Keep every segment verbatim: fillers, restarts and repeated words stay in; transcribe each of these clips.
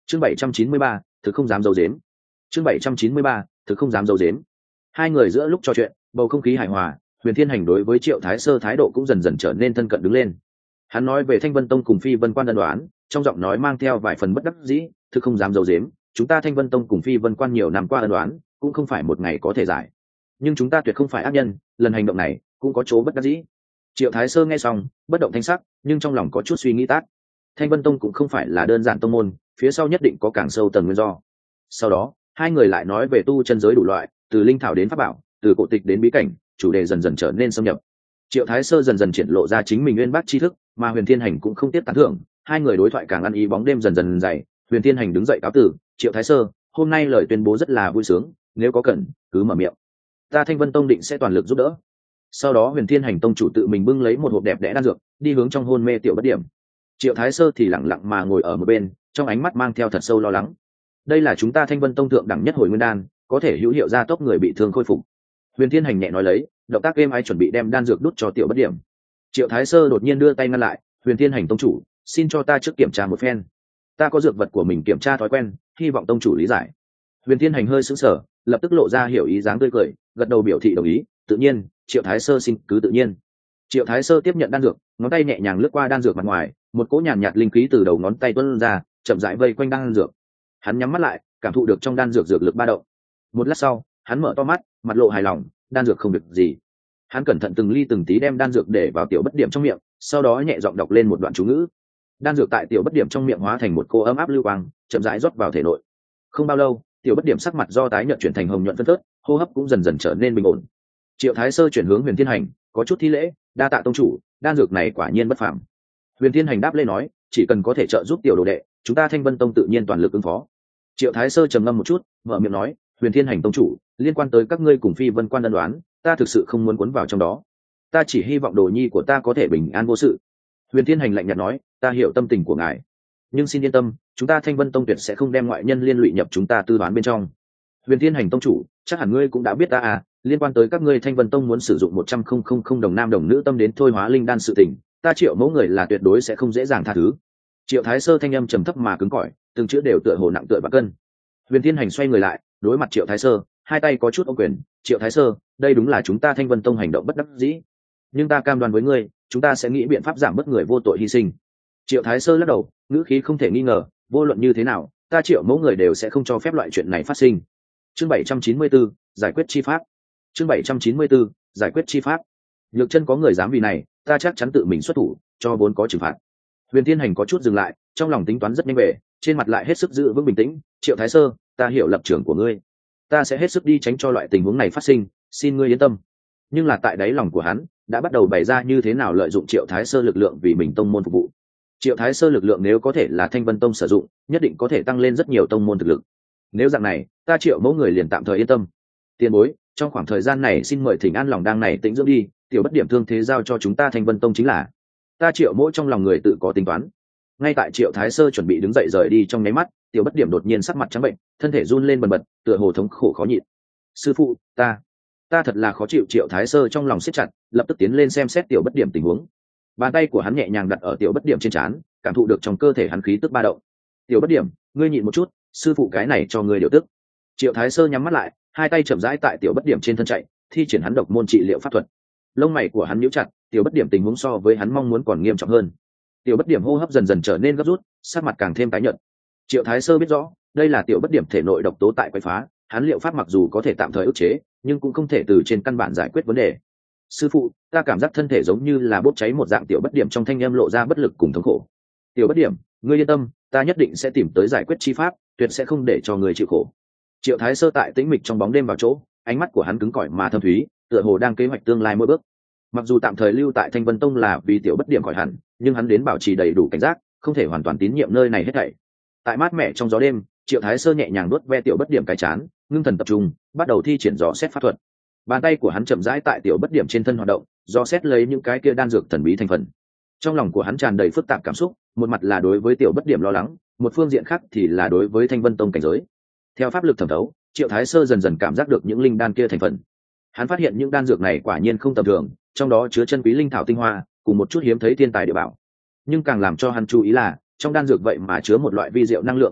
chương bảy trăm chín mươi ba, thực không dám giấu giếm. chương bảy trăm chín mươi ba, thực không dám giấu giếm. Hai người giữa lúc trò chuyện, bầu không khí hài hòa, Huyền Thiên Hành đối với Triệu Thái Sơ thái độ cũng dần dần trở nên thân cận đứng lên. Hắn nói về Thanh Vân Tông cùng Phi Vân Quan đơn đoán, trong giọng nói mang theo vài phần bất đắc dĩ, thực không dám giấu giếm, chúng ta Thanh Vân Tông cùng Phi Vân Quan nhiều năm qua ân đoán, cũng không phải một ngày có thể giải. Nhưng chúng ta tuyệt không phải ác nhân, lần hành động này cũng có chỗ bất đắc dĩ. Triệu Thái Sơ nghe xong, bất động thanh sắc, nhưng trong lòng có chút suy nghĩ tát. Thanh Vân Tông cũng không phải là đơn giản tông môn, phía sau nhất định có càng sâu tầng nguyên do. Sau đó, hai người lại nói về tu chân giới đủ loại, từ linh thảo đến pháp bảo, từ cổ tịch đến bí cảnh, chủ đề dần dần trở nên xâm nhập. Triệu Thái Sơ dần dần triển lộ ra chính mình uyên bác tri thức, mà Huyền Thiên Hành cũng không tiếp tán thưởng, hai người đối thoại càng ăn ý, bóng đêm dần dần dày. Huyền Thiên Hành đứng dậy cáo tử, Triệu Thái Sơ, hôm nay lời tuyên bố rất là vui sướng, nếu có cần, cứ mở miệng. Ta Thanh Vân Tông định sẽ toàn lực giúp đỡ. Sau đó Huyền Thiên Hành tông chủ tự mình bưng lấy một hộp đẹp đẽ đan dược, đi hướng trong hôn mê Tiểu Bất Điểm. Triệu Thái Sơ thì lặng lặng mà ngồi ở một bên, trong ánh mắt mang theo thật sâu lo lắng. Đây là chúng ta Thanh Vân Tông thượng đẳng nhất hồi nguyên đan, có thể hữu hiệu gia tốc người bị thương khôi phục. Huyền Thiên Hành nhẹ nói lấy, động tác êm ái chuẩn bị đem đan dược đút cho Tiểu Bất Điểm. Triệu Thái Sơ đột nhiên đưa tay ngăn lại, Huyền Thiên Hành tông chủ, xin cho ta trước kiểm tra một phen. Ta có dược vật của mình kiểm tra thói quen, hy vọng tông chủ lý giải. Huyền Thiên Hành hơi sững sờ, lập tức lộ ra hiểu ý dáng tươi cười, gật đầu biểu thị đồng ý. Tự nhiên, Triệu Thái Sơ xin cứ tự nhiên. Triệu Thái Sơ tiếp nhận đan dược, ngón tay nhẹ nhàng lướt qua đan dược mặt ngoài, một cỗ nhàn nhạt linh khí từ đầu ngón tay tuôn ra, chậm rãi vây quanh đan dược. Hắn nhắm mắt lại, cảm thụ được trong đan dược dược lực ba động. Một lát sau, hắn mở to mắt, mặt lộ hài lòng, đan dược không việc gì. Hắn cẩn thận từng ly từng tí đem đan dược để vào Tiểu Bất Điểm trong miệng, sau đó nhẹ giọng đọc lên một đoạn chú ngữ. Đan dược tại Tiểu Bất Điểm trong miệng hóa thành một cô ấm áp lưu quang, chậm rãi rót vào thể nội. Không bao lâu, Tiểu Bất Điểm sắc mặt do tái nhợt chuyển thành hồng nhuận phân phớt, hô hấp cũng dần dần trở nên bình ổn. Triệu Thái Sơ chuyển hướng Huyền Thiên Hành, có chút thi lễ, đa tạ tông chủ, đan dược này quả nhiên bất phàm. Huyền Thiên Hành đáp lên nói, chỉ cần có thể trợ giúp tiểu đồ đệ, chúng ta Thanh Vân Tông tự nhiên toàn lực ứng phó. Triệu Thái Sơ trầm ngâm một chút, mở miệng nói, Huyền Thiên Hành tông chủ, liên quan tới các ngươi cùng Phi Vân Quan ân đoán, ta thực sự không muốn cuốn vào trong đó. Ta chỉ hy vọng đồ nhi của ta có thể bình an vô sự. Huyền Thiên Hành lạnh nhạt nói, ta hiểu tâm tình của ngài, nhưng xin yên tâm, chúng ta Thanh Vân Tông tuyệt sẽ không đem ngoại nhân liên lụy nhập chúng ta tư đoán bên trong. Huyền Thiên Hành tông chủ, chắc hẳn ngươi cũng đã biết ta à, liên quan tới các ngươi Thanh Vân Tông muốn sử dụng một trăm không không không đồng nam đồng nữ tâm đến thôi hóa linh đan sự tình, ta Triệu mẫu người là tuyệt đối sẽ không dễ dàng tha thứ. Triệu Thái Sơ thanh âm trầm thấp mà cứng cỏi, từng chữ đều tựa hồ nặng tựa bạc cân. Huyền Thiên Hành xoay người lại, đối mặt Triệu Thái Sơ, hai tay có chút ôm quyền, Triệu Thái Sơ, đây đúng là chúng ta Thanh Vân Tông hành động bất đắc dĩ, nhưng ta cam đoan với ngươi, chúng ta sẽ nghĩ biện pháp giảm bớt người vô tội hy sinh. Triệu Thái Sơ lắc đầu, ngữ khí không thể nghi ngờ, vô luận như thế nào, ta Triệu mẫu người đều sẽ không cho phép loại chuyện này phát sinh. Chương bảy trăm chín mươi tư, giải quyết chi pháp. Chương bảy trăm chín mươi tư, giải quyết chi pháp. Nhược Chân có người dám vì này, ta chắc chắn tự mình xuất thủ, cho vốn có trừng phạt. Huyền Thiên Hành có chút dừng lại, trong lòng tính toán rất nhanh về, trên mặt lại hết sức giữ vững bình tĩnh. Triệu Thái Sơ, ta hiểu lập trường của ngươi, ta sẽ hết sức đi tránh cho loại tình huống này phát sinh, xin ngươi yên tâm. Nhưng là tại đáy lòng của hắn đã bắt đầu bày ra như thế nào lợi dụng Triệu Thái Sơ lực lượng vì mình tông môn phục vụ. Triệu Thái Sơ lực lượng nếu có thể là Thanh Vân Tông sử dụng, nhất định có thể tăng lên rất nhiều tông môn thực lực. Nếu dạng này, ta Triệu mẫu người liền tạm thời yên tâm. Tiền bối, trong khoảng thời gian này xin mời Thỉnh An lòng đang này tĩnh dưỡng đi, Tiểu Bất Điểm thương thế giao cho chúng ta Thanh Vân Tông chính là. Ta Triệu mẫu trong lòng người tự có tính toán. Ngay tại Triệu Thái Sơ chuẩn bị đứng dậy rời đi trong nháy mắt, Tiểu Bất Điểm đột nhiên sắc mặt trắng bệnh, thân thể run lên bần bật, tựa hồ thống khổ khó nhịn. Sư phụ, ta, ta thật là khó chịu. Triệu Thái Sơ trong lòng siết chặt, lập tức tiến lên xem xét Tiểu Bất Điểm tình huống. Bàn tay của hắn nhẹ nhàng đặt ở Tiểu Bất Điểm trên trán, cảm thụ được trong cơ thể hắn khí tức ba động. Tiểu Bất Điểm, ngươi nhịn một chút, sư phụ cái này cho ngươi điều tức. Triệu Thái Sơ nhắm mắt lại, hai tay chậm rãi tại Tiểu Bất Điểm trên thân chạy, thi triển hắn độc môn trị liệu pháp thuật. Lông mày của hắn nhíu chặt, Tiểu Bất Điểm tình huống so với hắn mong muốn còn nghiêm trọng hơn. Tiểu Bất Điểm hô hấp dần dần trở nên gấp rút, sắc mặt càng thêm tái nhợt. Triệu Thái Sơ biết rõ, đây là Tiểu Bất Điểm thể nội độc tố tại quấy phá, hắn liệu pháp mặc dù có thể tạm thời ức chế, nhưng cũng không thể từ trên căn bản giải quyết vấn đề. Sư phụ, ta cảm giác thân thể giống như là bốc cháy một dạng. Tiểu Bất Điểm trong thanh âm lộ ra bất lực cùng thống khổ. Tiểu Bất Điểm, ngươi yên tâm, ta nhất định sẽ tìm tới giải quyết chi pháp, tuyệt sẽ không để cho người chịu khổ. Triệu Thái Sơ tại tĩnh mịch trong bóng đêm vào chỗ, ánh mắt của hắn cứng cỏi mà thâm thúy, tựa hồ đang kế hoạch tương lai mỗi bước. Mặc dù tạm thời lưu tại Thanh Vân Tông là vì Tiểu Bất Điểm khỏi hẳn, nhưng hắn đến bảo trì đầy đủ cảnh giác, không thể hoàn toàn tín nhiệm nơi này hết thảy. Tại mát mẻ trong gió đêm, Triệu Thái Sơ nhẹ nhàng nuốt ve Tiểu Bất Điểm cái chán, ngưng thần tập trung, bắt đầu thi triển dò xét pháp thuật. Bàn tay của hắn chậm rãi tại Tiểu Bất Điểm trên thân hoạt động, dò xét lấy những cái kia đan dược thần bí thành phần. Trong lòng của hắn tràn đầy phức tạp cảm xúc, một mặt là đối với Tiểu Bất Điểm lo lắng, một phương diện khác thì là đối với Thanh Vân Tông cảnh giới. Theo pháp lực thẩm thấu, Triệu Thái Sơ dần dần cảm giác được những linh đan kia thành phần. Hắn phát hiện những đan dược này quả nhiên không tầm thường, trong đó chứa chân quý linh thảo tinh hoa, cùng một chút hiếm thấy thiên tài địa bảo. Nhưng càng làm cho hắn chú ý là, trong đan dược vậy mà chứa một loại vi diệu năng lượng ba động,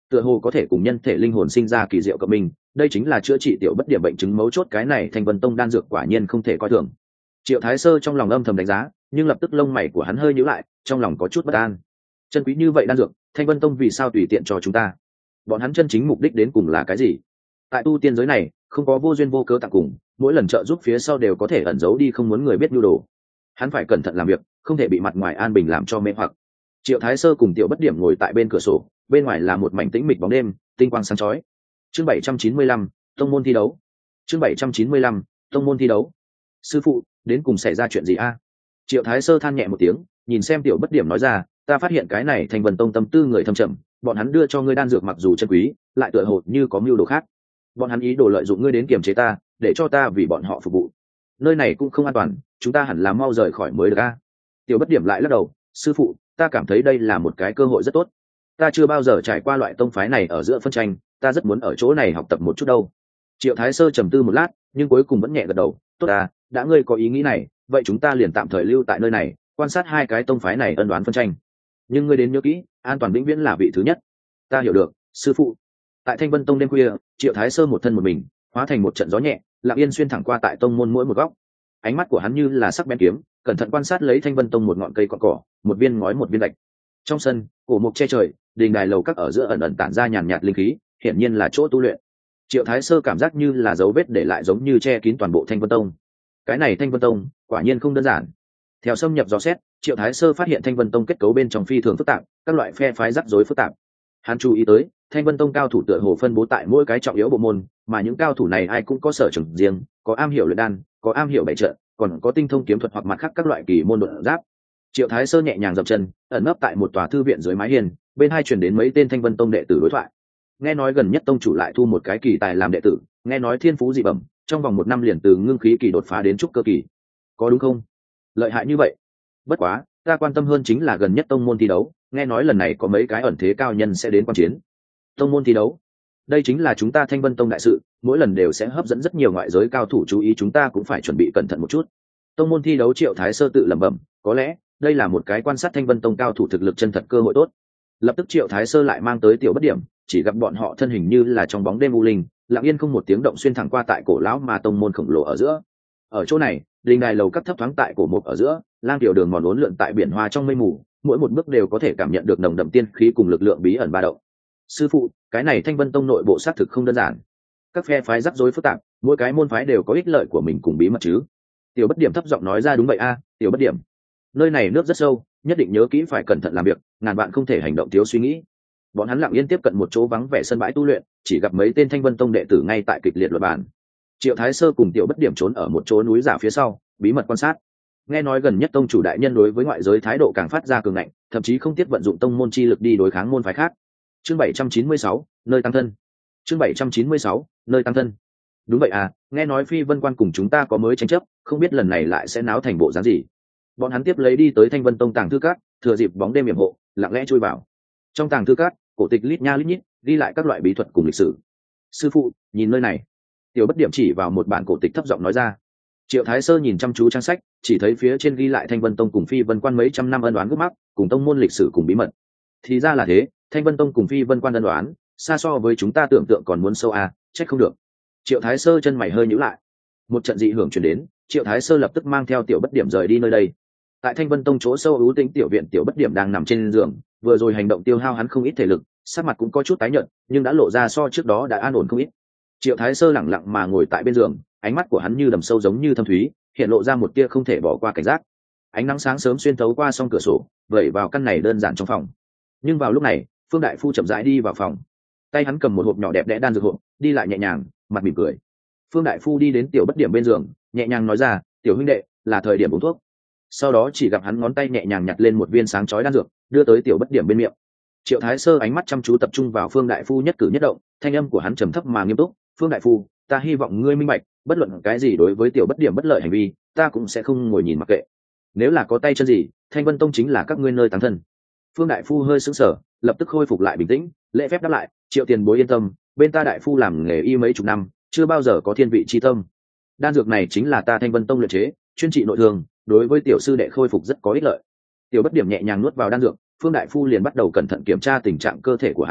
tựa hồ có thể cùng nhân thể linh hồn sinh ra kỳ diệu cộng minh, đây chính là chữa trị tiểu bất điểm bệnh chứng mấu chốt, cái này Thanh Vân Tông đan dược quả nhiên không thể coi thường. Triệu Thái Sơ trong lòng âm thầm đánh giá, nhưng lập tức lông mày của hắn hơi nhíu lại, trong lòng có chút bất an. Chân quý như vậy đan dược, Thanh Vân Tông vì sao tùy tiện cho chúng ta? Bọn hắn chân chính mục đích đến cùng là cái gì? Tại tu tiên giới này, không có vô duyên vô cớ tặng cùng, mỗi lần trợ giúp phía sau đều có thể ẩn giấu đi không muốn người biết nhu đồ. Hắn phải cẩn thận làm việc, không thể bị mặt ngoài an bình làm cho mê hoặc. Triệu Thái Sơ cùng tiểu bất điểm ngồi tại bên cửa sổ, bên ngoài là một mảnh tĩnh mịch bóng đêm, tinh quang sáng chói. Chương bảy trăm chín mươi lăm, tông môn thi đấu. Chương bảy trăm chín mươi lăm, tông môn thi đấu. Sư phụ, đến cùng xảy ra chuyện gì a? Triệu Thái Sơ than nhẹ một tiếng, nhìn xem tiểu bất điểm nói ra, ta phát hiện cái này Thanh Vân Tông tâm tư người thâm trầm, bọn hắn đưa cho ngươi đan dược mặc dù chân quý, lại tựa hồ như có mưu đồ khác. Bọn hắn ý đồ lợi dụng ngươi đến kiềm chế ta, để cho ta vì bọn họ phục vụ. Nơi này cũng không an toàn, chúng ta hẳn là mau rời khỏi mới được a. Tiểu bất điểm lại lắc đầu, sư phụ, ta cảm thấy đây là một cái cơ hội rất tốt. Ta chưa bao giờ trải qua loại tông phái này ở giữa phân tranh, ta rất muốn ở chỗ này học tập một chút đâu. Triệu Thái Sơ trầm tư một lát, nhưng cuối cùng vẫn nhẹ gật đầu, tốt à, đã ngươi có ý nghĩ này, vậy chúng ta liền tạm thời lưu tại nơi này, quan sát hai cái tông phái này ân đoán phân tranh. Nhưng ngươi đến nhớ kỹ, an toàn vĩnh viễn là vị thứ nhất. Ta hiểu được, sư phụ. Tại Thanh Vân Tông đêm khuya, Triệu Thái Sơ một thân một mình, hóa thành một trận gió nhẹ, lặng yên xuyên thẳng qua tại tông môn mỗi một góc. Ánh mắt của hắn như là sắc bén kiếm, cẩn thận quan sát lấy Thanh Vân Tông một ngọn cây cọn cỏ, một viên ngói một viên gạch. Trong sân, cổ mục che trời, đình đài lầu các ở giữa ẩn ẩn tản ra nhàn nhạt linh khí, hiển nhiên là chỗ tu luyện. Triệu Thái Sơ cảm giác như là dấu vết để lại giống như che kín toàn bộ Thanh Vân Tông. Cái này Thanh Vân Tông, quả nhiên không đơn giản. Theo xâm nhập dò xét, Triệu Thái Sơ phát hiện Thanh Vân Tông kết cấu bên trong phi thường phức tạp, các loại phe phái rắc rối phức tạp. Hắn chú ý tới, Thanh Vân Tông cao thủ tựa hồ phân bố tại mỗi cái trọng yếu bộ môn, mà những cao thủ này ai cũng có sở trường riêng, có am hiểu luyện đan, có am hiểu bày trận, còn có tinh thông kiếm thuật hoặc mặt khác các loại kỳ môn độn giáp. Triệu Thái Sơ nhẹ nhàng dậm chân, ẩn nấp tại một tòa thư viện dưới mái hiên, bên hai truyền đến mấy tên Thanh Vân Tông đệ tử đối thoại. Nghe nói gần nhất tông chủ lại thu một cái kỳ tài làm đệ tử, nghe nói thiên phú dị bẩm, trong vòng một năm liền từ ngưng khí kỳ đột phá đến trúc cơ kỳ, có đúng không? Lợi hại như vậy. Bất quá, ta quan tâm hơn chính là gần nhất tông môn thi đấu, nghe nói lần này có mấy cái ẩn thế cao nhân sẽ đến quan chiến. Tông môn thi đấu, đây chính là chúng ta Thanh Vân Tông đại sự, mỗi lần đều sẽ hấp dẫn rất nhiều ngoại giới cao thủ chú ý, chúng ta cũng phải chuẩn bị cẩn thận một chút. Tông môn thi đấu, Triệu Thái Sơ tự lẩm bẩm, có lẽ đây là một cái quan sát Thanh Vân Tông cao thủ thực lực chân thật cơ hội tốt. Lập tức Triệu Thái Sơ lại mang tới tiểu bất điểm, chỉ gặp bọn họ thân hình như là trong bóng đêm u linh, lặng yên không một tiếng động xuyên thẳng qua tại cổ lão mà tông môn khổng lồ ở giữa. Ở chỗ này, đình đài lầu các thấp thoáng tại cổ mục ở giữa, lang tiểu đường mòn uốn lượn tại biển hoa trong mây mù, mỗi một bước đều có thể cảm nhận được nồng đậm tiên khí cùng lực lượng bí ẩn ba động. Sư phụ, cái này Thanh Vân Tông nội bộ xác thực không đơn giản. Các phe phái rắc rối phức tạp, mỗi cái môn phái đều có ích lợi của mình cùng bí mật chứ. Tiểu bất điểm thấp giọng nói ra, đúng vậy a, tiểu bất điểm. Nơi này nước rất sâu, nhất định nhớ kỹ phải cẩn thận làm việc, ngàn vạn không thể hành động thiếu suy nghĩ. Bọn hắn lặng yên tiếp cận một chỗ vắng vẻ sân bãi tu luyện, chỉ gặp mấy tên Thanh Vân Tông đệ tử ngay tại kịch liệt luận bàn. Triệu Thái Sơ cùng tiểu bất điểm trốn ở một chỗ núi giả phía sau, bí mật quan sát. Nghe nói gần nhất tông chủ đại nhân đối với ngoại giới thái độ càng phát ra cường ngạnh, thậm chí không tiếc vận dụng tông môn chi lực đi đối kháng môn phái khác. Chương bảy trăm chín mươi sáu, nơi tăng thân. Chương bảy trăm chín mươi sáu, nơi tăng thân. Đúng vậy à, nghe nói Phi Vân Quan cùng chúng ta có mới tranh chấp, không biết lần này lại sẽ náo thành bộ dáng gì. Bọn hắn tiếp lấy đi tới Thanh Vân Tông tàng thư cát, thừa dịp bóng đêm yểm hộ, lặng lẽ chui vào. Trong tàng thư cát, cổ tịch lít nha lít nhít, ghi lại các loại bí thuật cùng lịch sử. Sư phụ, nhìn nơi này. Tiểu bất điểm chỉ vào một bản cổ tịch thấp giọng nói ra. Triệu Thái Sơ nhìn chăm chú trang sách, chỉ thấy phía trên ghi lại Thanh Vân Tông cùng Phi Vân Quan mấy trăm năm ân oán gốc mắc, cùng tông môn lịch sử cùng bí mật. Thì ra là thế, Thanh Vân Tông cùng Phi Vân Quan ân oán, xa so với chúng ta tưởng tượng còn muốn sâu à, trách không được. Triệu Thái Sơ chân mày hơi nhíu lại. Một trận dị hưởng truyền đến, Triệu Thái Sơ lập tức mang theo tiểu bất điểm rời đi nơi đây. Tại Thanh Vân Tông chỗ sâu ưu tĩnh tiểu viện, tiểu bất điểm đang nằm trên giường, vừa rồi hành động tiêu hao hắn không ít thể lực, sắc mặt cũng có chút tái nhợt, nhưng đã lộ ra so trước đó đã an ổn không ít. Triệu Thái Sơ lẳng lặng mà ngồi tại bên giường, ánh mắt của hắn như đầm sâu giống như thâm thúy, hiện lộ ra một tia không thể bỏ qua cảnh giác. Ánh nắng sáng sớm xuyên thấu qua song cửa sổ, vẩy vào căn này đơn giản trong phòng. Nhưng vào lúc này, Phương đại phu chậm rãi đi vào phòng, tay hắn cầm một hộp nhỏ đẹp đẽ đan dược hộp, đi lại nhẹ nhàng, mặt mỉm cười. Phương đại phu đi đến tiểu bất điểm bên giường, nhẹ nhàng nói ra, tiểu huynh đệ, là thời điểm uống thuốc. Sau đó chỉ gặp hắn ngón tay nhẹ nhàng nhặt lên một viên sáng chói đan dược, đưa tới tiểu bất điểm bên miệng. Triệu Thái Sơ ánh mắt chăm chú tập trung vào Phương đại phu nhất cử nhất động, thanh âm của hắn trầm thấp mà nghiêm túc, Phương đại phu, ta hy vọng ngươi minh bạch, bất luận cái gì đối với tiểu bất điểm bất lợi hành vi, ta cũng sẽ không ngồi nhìn mặc kệ. Nếu là có tay chân gì, Thanh Vân Tông chính là các ngươi nơi táng thân. Phương đại phu hơi sững sờ, lập tức khôi phục lại bình tĩnh, lễ phép đáp lại, Triệu tiền bối yên tâm, bên ta đại phu làm nghề y mấy chục năm, chưa bao giờ có thiên vị chi tâm. Đan dược này chính là ta Thanh Vân Tông luyện chế, chuyên trị nội thương, đối với tiểu sư đệ khôi phục rất có ích lợi. Tiểu bất điểm nhẹ nhàng nuốt vào đan dược, Phương đại phu liền bắt đầu cẩn thận kiểm tra tình trạng cơ thể của hắn,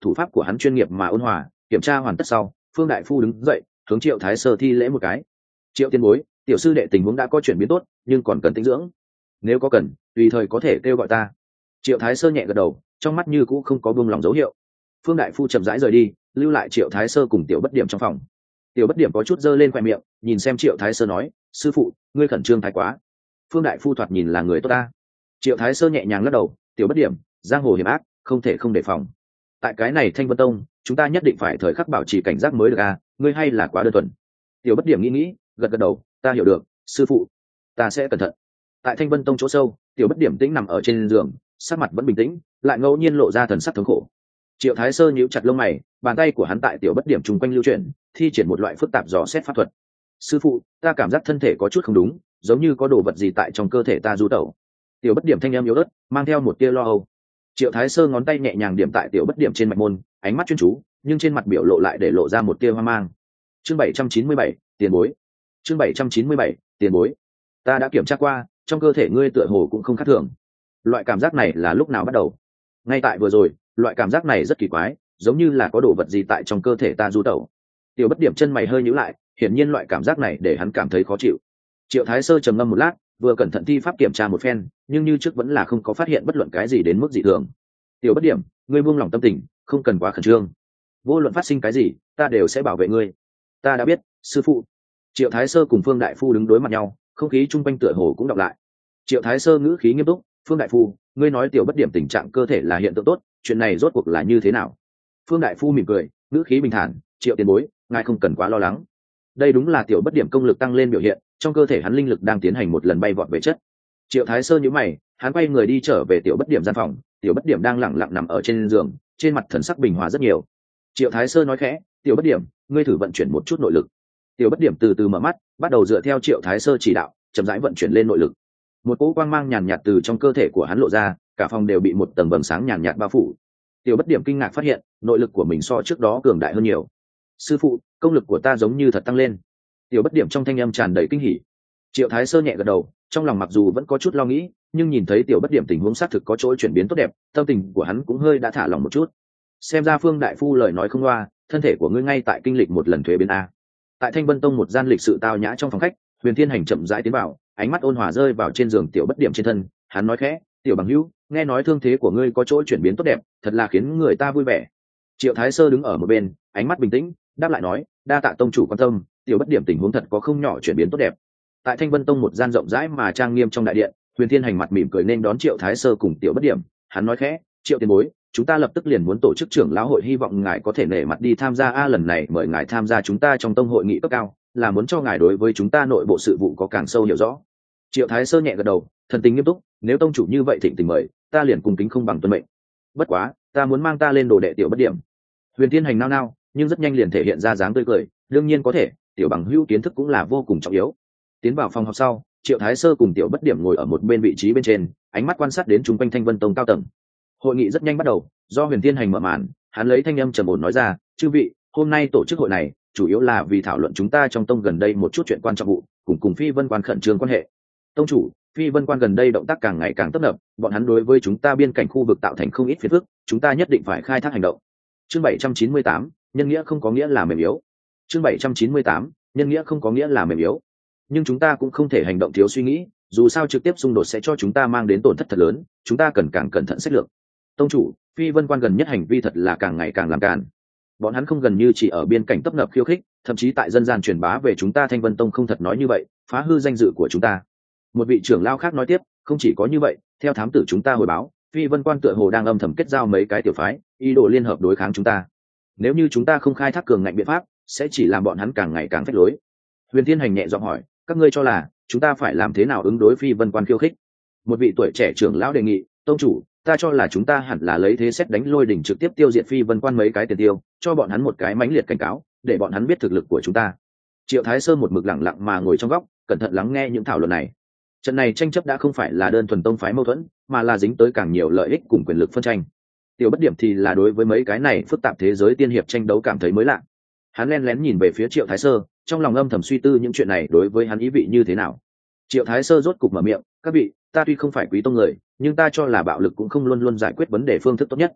thủ pháp của hắn chuyên nghiệp mà ôn hòa. Kiểm tra hoàn tất sau, Phương đại phu đứng dậy hướng Triệu Thái Sơ thi lễ một cái. Triệu tiên bối, tiểu sư đệ tình huống đã có chuyển biến tốt, nhưng còn cần tĩnh dưỡng, nếu có cần tùy thời có thể kêu gọi ta. Triệu Thái Sơ nhẹ gật đầu, trong mắt như cũ không có buông lòng dấu hiệu. Phương đại phu chậm rãi rời đi, lưu lại Triệu Thái Sơ cùng Tiểu Bất Điểm trong phòng. Tiểu Bất Điểm có chút giơ lên khoe miệng, nhìn xem Triệu Thái Sơ nói, sư phụ, ngươi khẩn trương thái quá. Phương đại phu thoạt nhìn là người tốt ta. Triệu Thái Sơ nhẹ nhàng lắc đầu, Tiểu Bất Điểm, giang hồ hiểm ác, không thể không đề phòng. Tại cái này Thanh Vân Tông, chúng ta nhất định phải thời khắc bảo trì cảnh giác mới được a, ngươi hay là quá đơn thuần. Tiểu Bất Điểm nghĩ nghĩ, gật gật đầu, ta hiểu được, sư phụ, ta sẽ cẩn thận. Tại Thanh Vân Tông chỗ sâu, Tiểu Bất Điểm tĩnh nằm ở trên giường, sắc mặt vẫn bình tĩnh, lại ngẫu nhiên lộ ra thần sắc thống khổ. Triệu Thái Sơ nhíu chặt lông mày, bàn tay của hắn tại Tiểu Bất Điểm trung quanh lưu chuyển, thi triển một loại phức tạp dò xét pháp thuật. Sư phụ, ta cảm giác thân thể có chút không đúng, giống như có đồ vật gì tại trong cơ thể ta du tẩu. Tiểu Bất Điểm thanh âm yếu ớt, mang theo một tia lo âu. Triệu Thái Sơ ngón tay nhẹ nhàng điểm tại Tiểu Bất Điểm trên mạch môn, ánh mắt chuyên chú, nhưng trên mặt biểu lộ lại để lộ ra một tia hoang mang. Chương bảy trăm chín mươi bảy, tiền bối. Chương bảy trăm chín mươi bảy, tiền bối. Ta đã kiểm tra qua, trong cơ thể ngươi tựa hồ cũng không khác thường. Loại cảm giác này là lúc nào bắt đầu? Ngay tại vừa rồi, loại cảm giác này rất kỳ quái, giống như là có đồ vật gì tại trong cơ thể ta du tẩu. Tiểu Bất Điểm chân mày hơi nhíu lại, hiển nhiên loại cảm giác này để hắn cảm thấy khó chịu. Triệu Thái Sơ trầm ngâm một lát, vừa cẩn thận thi pháp kiểm tra một phen, nhưng như trước vẫn là không có phát hiện bất luận cái gì đến mức dị thường. Tiểu Bất Điểm, ngươi buông lòng tâm tình, không cần quá khẩn trương. Vô luận phát sinh cái gì, ta đều sẽ bảo vệ ngươi. Ta đã biết, sư phụ. Triệu Thái Sơ cùng Phương đại phu đứng đối mặt nhau, không khí chung quanh tựa hồ cũng đọc lại. Triệu Thái Sơ ngữ khí nghiêm túc, Phương đại phu, ngươi nói Tiểu Bất Điểm tình trạng cơ thể là hiện tượng tốt, chuyện này rốt cuộc là như thế nào? Phương đại phu mỉm cười, ngữ khí bình thản, Triệu tiền bối, ngài không cần quá lo lắng. Đây đúng là Tiểu Bất Điểm công lực tăng lên biểu hiện, trong cơ thể hắn linh lực đang tiến hành một lần bay vọt về chất. Triệu Thái Sơ nhíu mày, hắn quay người đi trở về Tiểu Bất Điểm gian phòng, Tiểu Bất Điểm đang lặng lặng nằm ở trên giường, trên mặt thần sắc bình hòa rất nhiều. Triệu Thái Sơ nói khẽ, Tiểu Bất Điểm, ngươi thử vận chuyển một chút nội lực. Tiểu Bất Điểm từ từ mở mắt, bắt đầu dựa theo Triệu Thái Sơ chỉ đạo, chậm rãi vận chuyển lên nội lực. Một cỗ quang mang nhàn nhạt từ trong cơ thể của hắn lộ ra, cả phòng đều bị một tầng vầng sáng nhàn nhạt bao phủ. Tiểu Bất Điểm kinh ngạc phát hiện, nội lực của mình so trước đó cường đại hơn nhiều. Sư phụ, công lực của ta giống như thật tăng lên. Tiểu Bất Điểm trong thanh âm tràn đầy kinh hỉ. Triệu Thái Sơ nhẹ gật đầu, trong lòng mặc dù vẫn có chút lo nghĩ, nhưng nhìn thấy Tiểu Bất Điểm tình huống xác thực có chỗ chuyển biến tốt đẹp, tâm tình của hắn cũng hơi đã thả lỏng một chút. Xem ra Phương đại phu lời nói không loa, thân thể của ngươi ngay tại kinh lịch một lần thuế biến a. Tại Thanh Vân Tông một gian lịch sự tao nhã trong phòng khách, Huyền Thiên Hành chậm rãi tiến vào, ánh mắt ôn hòa rơi vào trên giường Tiểu Bất Điểm trên thân, hắn nói khẽ, Tiểu bằng hữu, nghe nói thương thế của ngươi có chỗ chuyển biến tốt đẹp, thật là khiến người ta vui vẻ. Triệu Thái Sơ đứng ở một bên, ánh mắt bình tĩnh, đáp lại nói, đa tạ tông chủ quan tâm, Tiểu Bất Điểm tình huống thật có không nhỏ chuyển biến tốt đẹp. Tại Thanh Vân Tông một gian rộng rãi mà trang nghiêm trong đại điện, Huyền Thiên Hành mặt mỉm cười nên đón Triệu Thái Sơ cùng Tiểu Bất Điểm, hắn nói khẽ, Triệu tiền bối, chúng ta lập tức liền muốn tổ chức trưởng lão hội, hy vọng ngài có thể nể mặt đi tham gia a lần này mời ngài tham gia chúng ta trong tông hội nghị cấp cao, là muốn cho ngài đối với chúng ta nội bộ sự vụ có càng sâu hiểu rõ. Triệu Thái Sơ nhẹ gật đầu, thần tình nghiêm túc, nếu tông chủ như vậy thịnh tình mời, ta liền cùng kính không bằng tuân mệnh. Bất quá, ta muốn mang ta lên đồ đệ Tiểu Bất Điểm. Huyền Thiên Hành nao nao, nhưng rất nhanh liền thể hiện ra dáng tươi cười, đương nhiên có thể, tiểu bằng hữu kiến thức cũng là vô cùng trọng yếu. Tiến vào phòng học sau, Triệu Thái Sơ cùng Tiểu Bất Điểm ngồi ở một bên vị trí bên trên, ánh mắt quan sát đến chung quanh Thanh Vân Tông cao tầng. Hội nghị rất nhanh bắt đầu, do Huyền Thiên Hành mở màn, hắn lấy thanh âm trầm ổn nói ra, chư vị, hôm nay tổ chức hội này chủ yếu là vì thảo luận chúng ta trong tông gần đây một chút chuyện quan trọng vụ, cùng cùng Phi Vân Quan khẩn trương quan hệ. Tông chủ, Phi Vân Quan gần đây động tác càng ngày càng tấp nập, bọn hắn đối với chúng ta biên cảnh khu vực tạo thành không ít phiền phức, chúng ta nhất định phải khai thác hành động. Chương bảy trăm chín mươi tám, nhân nghĩa không có nghĩa là mềm yếu. Chương bảy trăm chín mươi tám, nhân nghĩa không có nghĩa là mềm yếu. Nhưng chúng ta cũng không thể hành động thiếu suy nghĩ, dù sao trực tiếp xung đột sẽ cho chúng ta mang đến tổn thất thật lớn, chúng ta cần càng cẩn thận sách lược. Tông chủ, Phi Vân Quan gần nhất hành vi thật là càng ngày càng làm càn. Bọn hắn không gần như chỉ ở biên cảnh tấp nập khiêu khích, thậm chí tại dân gian truyền bá về chúng ta Thanh Vân Tông không thật nói như vậy, phá hư danh dự của chúng ta. Một vị trưởng lao khác nói tiếp, không chỉ có như vậy, theo thám tử chúng ta hồi báo, Phi Vân Quan tựa hồ đang âm thầm kết giao mấy cái tiểu phái, ý đồ liên hợp đối kháng chúng ta. Nếu như chúng ta không khai thác cường ngạnh biện pháp, sẽ chỉ làm bọn hắn càng ngày càng phách lối. Huyền Thiên Hành nhẹ giọng hỏi, các ngươi cho là chúng ta phải làm thế nào ứng đối Phi Vân Quan khiêu khích? Một vị tuổi trẻ trưởng lão đề nghị, tông chủ, ta cho là chúng ta hẳn là lấy thế xét đánh lôi đỉnh trực tiếp tiêu diệt Phi Vân Quan mấy cái tiền tiêu, cho bọn hắn một cái mãnh liệt cảnh cáo, để bọn hắn biết thực lực của chúng ta. Triệu Thái Sơ một mực lặng lặng mà ngồi trong góc, cẩn thận lắng nghe những thảo luận này. Trận này tranh chấp đã không phải là đơn thuần tông phái mâu thuẫn, mà là dính tới càng nhiều lợi ích cùng quyền lực phân tranh. Tiểu Bất Điểm thì là đối với mấy cái này phức tạp thế giới tiên hiệp tranh đấu cảm thấy mới lạ. Hắn lén lén nhìn về phía Triệu Thái Sơ, trong lòng âm thầm suy tư những chuyện này đối với hắn ý vị như thế nào. Triệu Thái Sơ rốt cục mở miệng, các vị, ta tuy không phải quý tông người, nhưng ta cho là bạo lực cũng không luôn luôn giải quyết vấn đề phương thức tốt nhất.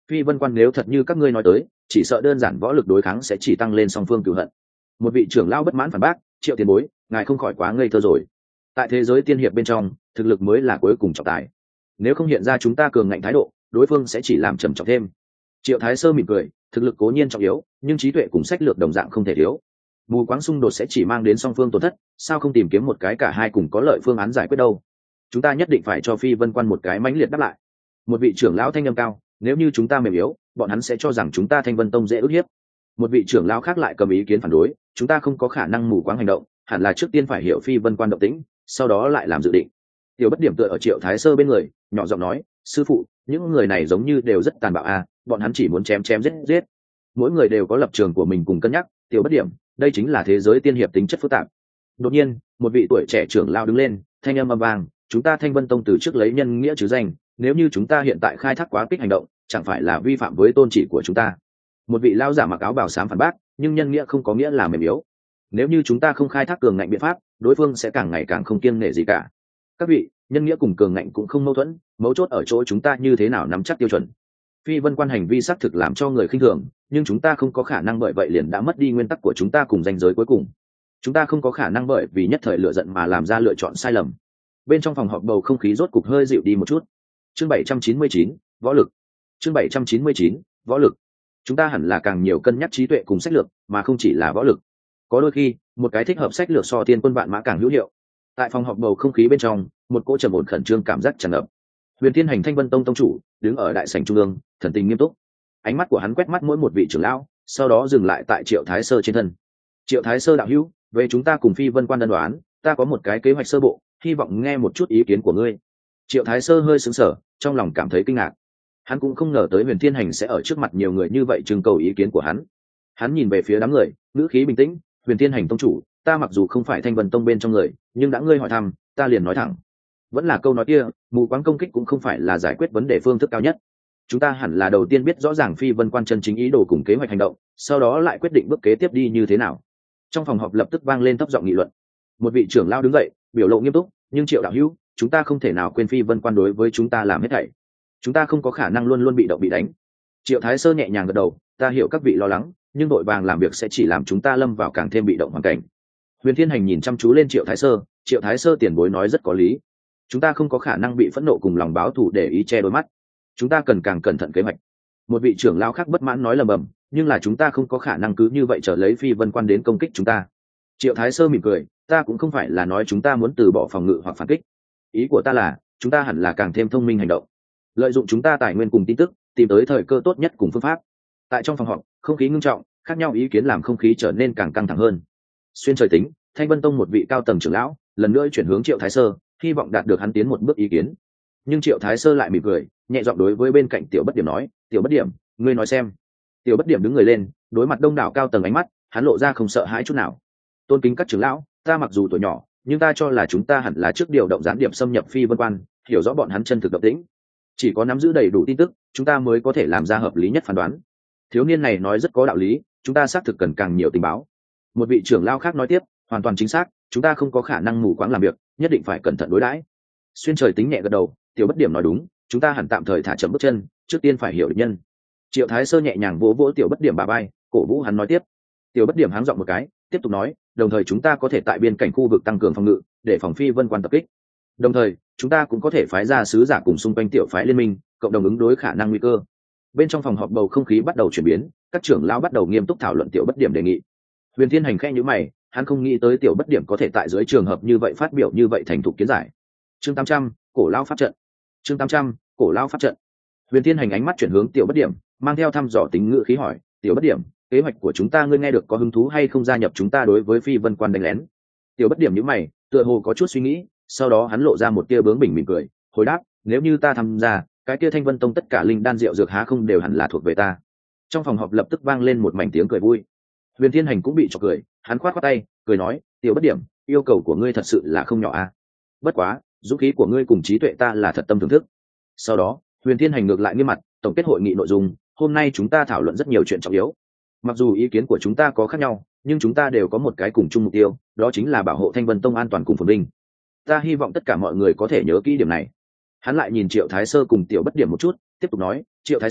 Phi vân quan nếu thật như các ngươi nói tới, chỉ sợ đơn giản võ lực đối kháng sẽ chỉ tăng lên song phương cửu hận. Một vị trưởng lão bất mãn phản bác, Triệu tiền bối, ngài không khỏi quá ngây thơ rồi. Tại thế giới tiên hiệp bên trong, thực lực mới là cuối cùng trọng tài. Nếu không hiện ra chúng ta cường ngạnh thái độ, đối phương sẽ chỉ làm trầm trọng thêm. Triệu Thái Sơ mỉm cười, thực lực cố nhiên trọng yếu, nhưng trí tuệ cùng sách lược đồng dạng không thể thiếu. Mù quáng xung đột sẽ chỉ mang đến song phương tổn thất, sao không tìm kiếm một cái cả hai cùng có lợi phương án giải quyết đâu? Chúng ta nhất định phải cho Phi Vân Quan một cái mãnh liệt đáp lại. Một vị trưởng lão thanh âm cao, nếu như chúng ta mềm yếu, bọn hắn sẽ cho rằng chúng ta Thanh Vân Tông dễ ức hiếp. Một vị trưởng lão khác lại cầm ý kiến phản đối, chúng ta không có khả năng mù quáng hành động, hẳn là trước tiên phải hiểu Phi Vân Quan động tĩnh, sau đó lại làm dự định. Tiểu Bất Điểm tựa ở Triệu Thái Sơ bên người, nhỏ giọng nói, sư phụ, những người này giống như đều rất tàn bạo à, bọn hắn chỉ muốn chém chém giết giết. Mỗi người đều có lập trường của mình cùng cân nhắc. Tiểu Bất Điểm, đây chính là thế giới tiên hiệp tính chất phức tạp. Đột nhiên, một vị tuổi trẻ trưởng lão đứng lên, thanh âm âm vang, chúng ta Thanh Vân Tông từ trước lấy nhân nghĩa chứ danh, nếu như chúng ta hiện tại khai thác quá kích hành động, chẳng phải là vi phạm với tôn chỉ của chúng ta? Một vị lão giả mặc áo bào xám phản bác, nhưng nhân nghĩa không có nghĩa là mềm yếu. Nếu như chúng ta không khai thác cường ngạnh biện pháp, đối phương sẽ càng ngày càng không kiêng nể gì cả. Các vị, nhân nghĩa cùng cường ngạnh cũng không mâu thuẫn, mấu chốt ở chỗ chúng ta như thế nào nắm chắc tiêu chuẩn. Phi Vân Quan hành vi xác thực làm cho người khinh thường, nhưng chúng ta không có khả năng bởi vậy liền đã mất đi nguyên tắc của chúng ta cùng ranh giới cuối cùng. Chúng ta không có khả năng bởi vì nhất thời lựa giận mà làm ra lựa chọn sai lầm. Bên trong phòng họp bầu không khí rốt cục hơi dịu đi một chút. Chương bảy trăm chín mươi chín, võ lực. Chương bảy trăm chín mươi chín, võ lực. Chúng ta hẳn là càng nhiều cân nhắc trí tuệ cùng sách lược, mà không chỉ là võ lực. Có đôi khi, một cái thích hợp sách lược so tiên quân vạn mã càng hữu hiệu. Tại phòng họp bầu không khí bên trong, một cỗ trầm ổn khẩn trương cảm giác tràn ngập. Huyền Thiên Hành Thanh Vân Tông tông chủ đứng ở đại sảnh trung ương, thần tình nghiêm túc. Ánh mắt của hắn quét mắt mỗi một vị trưởng lão, sau đó dừng lại tại Triệu Thái Sơ trên thân. Triệu Thái Sơ đạo hữu, về chúng ta cùng Phi Vân Quan đơn đoán, ta có một cái kế hoạch sơ bộ, hy vọng nghe một chút ý kiến của ngươi. Triệu Thái Sơ hơi sững sờ, trong lòng cảm thấy kinh ngạc. Hắn cũng không ngờ tới Huyền Thiên Hành sẽ ở trước mặt nhiều người như vậy trưng cầu ý kiến của hắn. Hắn nhìn về phía đám người, ngữ khí bình tĩnh, Huyền Thiên Hành tông chủ, ta mặc dù không phải Thanh Vân Tông bên trong người, nhưng đã ngươi hỏi thăm, ta liền nói thẳng. Vẫn là câu nói kia, mù quáng công kích cũng không phải là giải quyết vấn đề phương thức cao nhất. Chúng ta hẳn là đầu tiên biết rõ ràng Phi Vân Quan chân chính ý đồ cùng kế hoạch hành động, sau đó lại quyết định bước kế tiếp đi như thế nào. Trong phòng họp lập tức vang lên thấp giọng nghị luận. Một vị trưởng lão đứng dậy, biểu lộ nghiêm túc, nhưng Triệu đạo hữu, chúng ta không thể nào quên Phi Vân Quan đối với chúng ta làm hết thảy. Chúng ta không có khả năng luôn luôn bị động bị đánh. Triệu Thái Sơ nhẹ nhàng gật đầu, ta hiểu các vị lo lắng, nhưng đội vàng làm việc sẽ chỉ làm chúng ta lâm vào càng thêm bị động hoàn cảnh. Huyền Thiên Hành nhìn chăm chú lên Triệu Thái Sơ, Triệu Thái Sơ tiền bối nói rất có lý. Chúng ta không có khả năng bị phẫn nộ cùng lòng báo thù để ý che đôi mắt. Chúng ta cần càng cẩn thận kế hoạch. Một vị trưởng lão khác bất mãn nói lầm bầm, nhưng là chúng ta không có khả năng cứ như vậy chờ lấy Phi Vân Quan đến công kích chúng ta. Triệu Thái Sơ mỉm cười, ta cũng không phải là nói chúng ta muốn từ bỏ phòng ngự hoặc phản kích. Ý của ta là, chúng ta hẳn là càng thêm thông minh hành động, lợi dụng chúng ta tài nguyên cùng tin tức, tìm tới thời cơ tốt nhất cùng phương pháp. Tại trong phòng họp, không khí ngưng trọng, khác nhau ý kiến làm không khí trở nên càng căng thẳng hơn. Xuyên trời tính, Thanh Vân Tông một vị cao tầng trưởng lão lần nữa chuyển hướng Triệu Thái Sơ, hy vọng đạt được hắn tiến một bước ý kiến. Nhưng Triệu Thái Sơ lại mỉm cười, nhẹ giọng đối với bên cạnh Tiểu Bất Điểm nói, Tiểu Bất Điểm, ngươi nói xem. Tiểu Bất Điểm đứng người lên, đối mặt đông đảo cao tầng ánh mắt, hắn lộ ra không sợ hãi chút nào. Tôn kính các trưởng lão, ta mặc dù tuổi nhỏ, nhưng ta cho là chúng ta hẳn là trước điều động gián điệp xâm nhập Phi Vân Quan, hiểu rõ bọn hắn chân thực động tĩnh. Chỉ có nắm giữ đầy đủ tin tức, chúng ta mới có thể làm ra hợp lý nhất phán đoán. Thiếu niên này nói rất có đạo lý, chúng ta xác thực cần càng nhiều tình báo. Một vị trưởng lão khác nói tiếp, hoàn toàn chính xác, chúng ta không có khả năng mù quáng làm việc, nhất định phải cẩn thận đối đãi. Xuyên trời tính nhẹ gật đầu, Tiểu Bất Điểm nói đúng, chúng ta hẳn tạm thời thả chậm bước chân, trước tiên phải hiểu địch nhân. Triệu Thái Sơ nhẹ nhàng vỗ vỗ Tiểu Bất Điểm bả vai, cổ vũ hắn nói tiếp. Tiểu Bất Điểm háng giọng một cái, tiếp tục nói, đồng thời chúng ta có thể tại biên cảnh khu vực tăng cường phòng ngự, để phòng Phi Vân Quan tập kích. Đồng thời, chúng ta cũng có thể phái ra sứ giả cùng xung quanh tiểu phái liên minh, cộng đồng ứng đối khả năng nguy cơ. Bên trong phòng họp bầu không khí bắt đầu chuyển biến, các trưởng lão bắt đầu nghiêm túc thảo luận Tiểu Bất Điểm đề nghị. Huyền Thiên Hành khẽ nhíu mày, hắn không nghĩ tới Tiểu Bất Điểm có thể tại dưới trường hợp như vậy phát biểu như vậy thành thục kiến giải. Chương tám trăm, cổ lão pháp trận. Chương tám trăm, cổ lão pháp trận. Huyền Thiên Hành ánh mắt chuyển hướng Tiểu Bất Điểm, mang theo thăm dò tính ngữ khí hỏi, Tiểu Bất Điểm, kế hoạch của chúng ta ngươi nghe được có hứng thú hay không gia nhập chúng ta đối với Phi Vân Quan đánh lén? Tiểu Bất Điểm nhíu mày, tựa hồ có chút suy nghĩ, sau đó hắn lộ ra một tia bướng bỉnh mỉm cười, hồi đáp, nếu như ta tham gia, cái kia Thanh Vân Tông tất cả linh đan rượu dược há không đều hẳn là thuộc về ta. Trong phòng họp lập tức vang lên một mảnh tiếng cười vui. Huyền Thiên Hành cũng bị chọc cười, hắn khoát khoát tay, cười nói, Tiểu Bất Điểm, yêu cầu của ngươi thật sự là không nhỏ à? Bất quá, dũng khí của ngươi cùng trí tuệ ta là thật tâm thưởng thức. Sau đó, Huyền Thiên Hành ngược lại nghiêm mặt, tổng kết hội nghị nội dung, hôm nay chúng ta thảo luận rất nhiều chuyện trọng yếu. Mặc dù ý kiến của chúng ta có khác nhau, nhưng chúng ta đều có một cái cùng chung mục tiêu, đó chính là bảo hộ Thanh Vân Tông an toàn cùng phồn vinh. Ta hy vọng tất cả mọi người có thể nhớ kỹ điểm này. Hắn lại nhìn Triệu Thái Sơ cùng Tiểu Bất Điểm một chút, tiếp tục nói, Triệu Thái Sơ,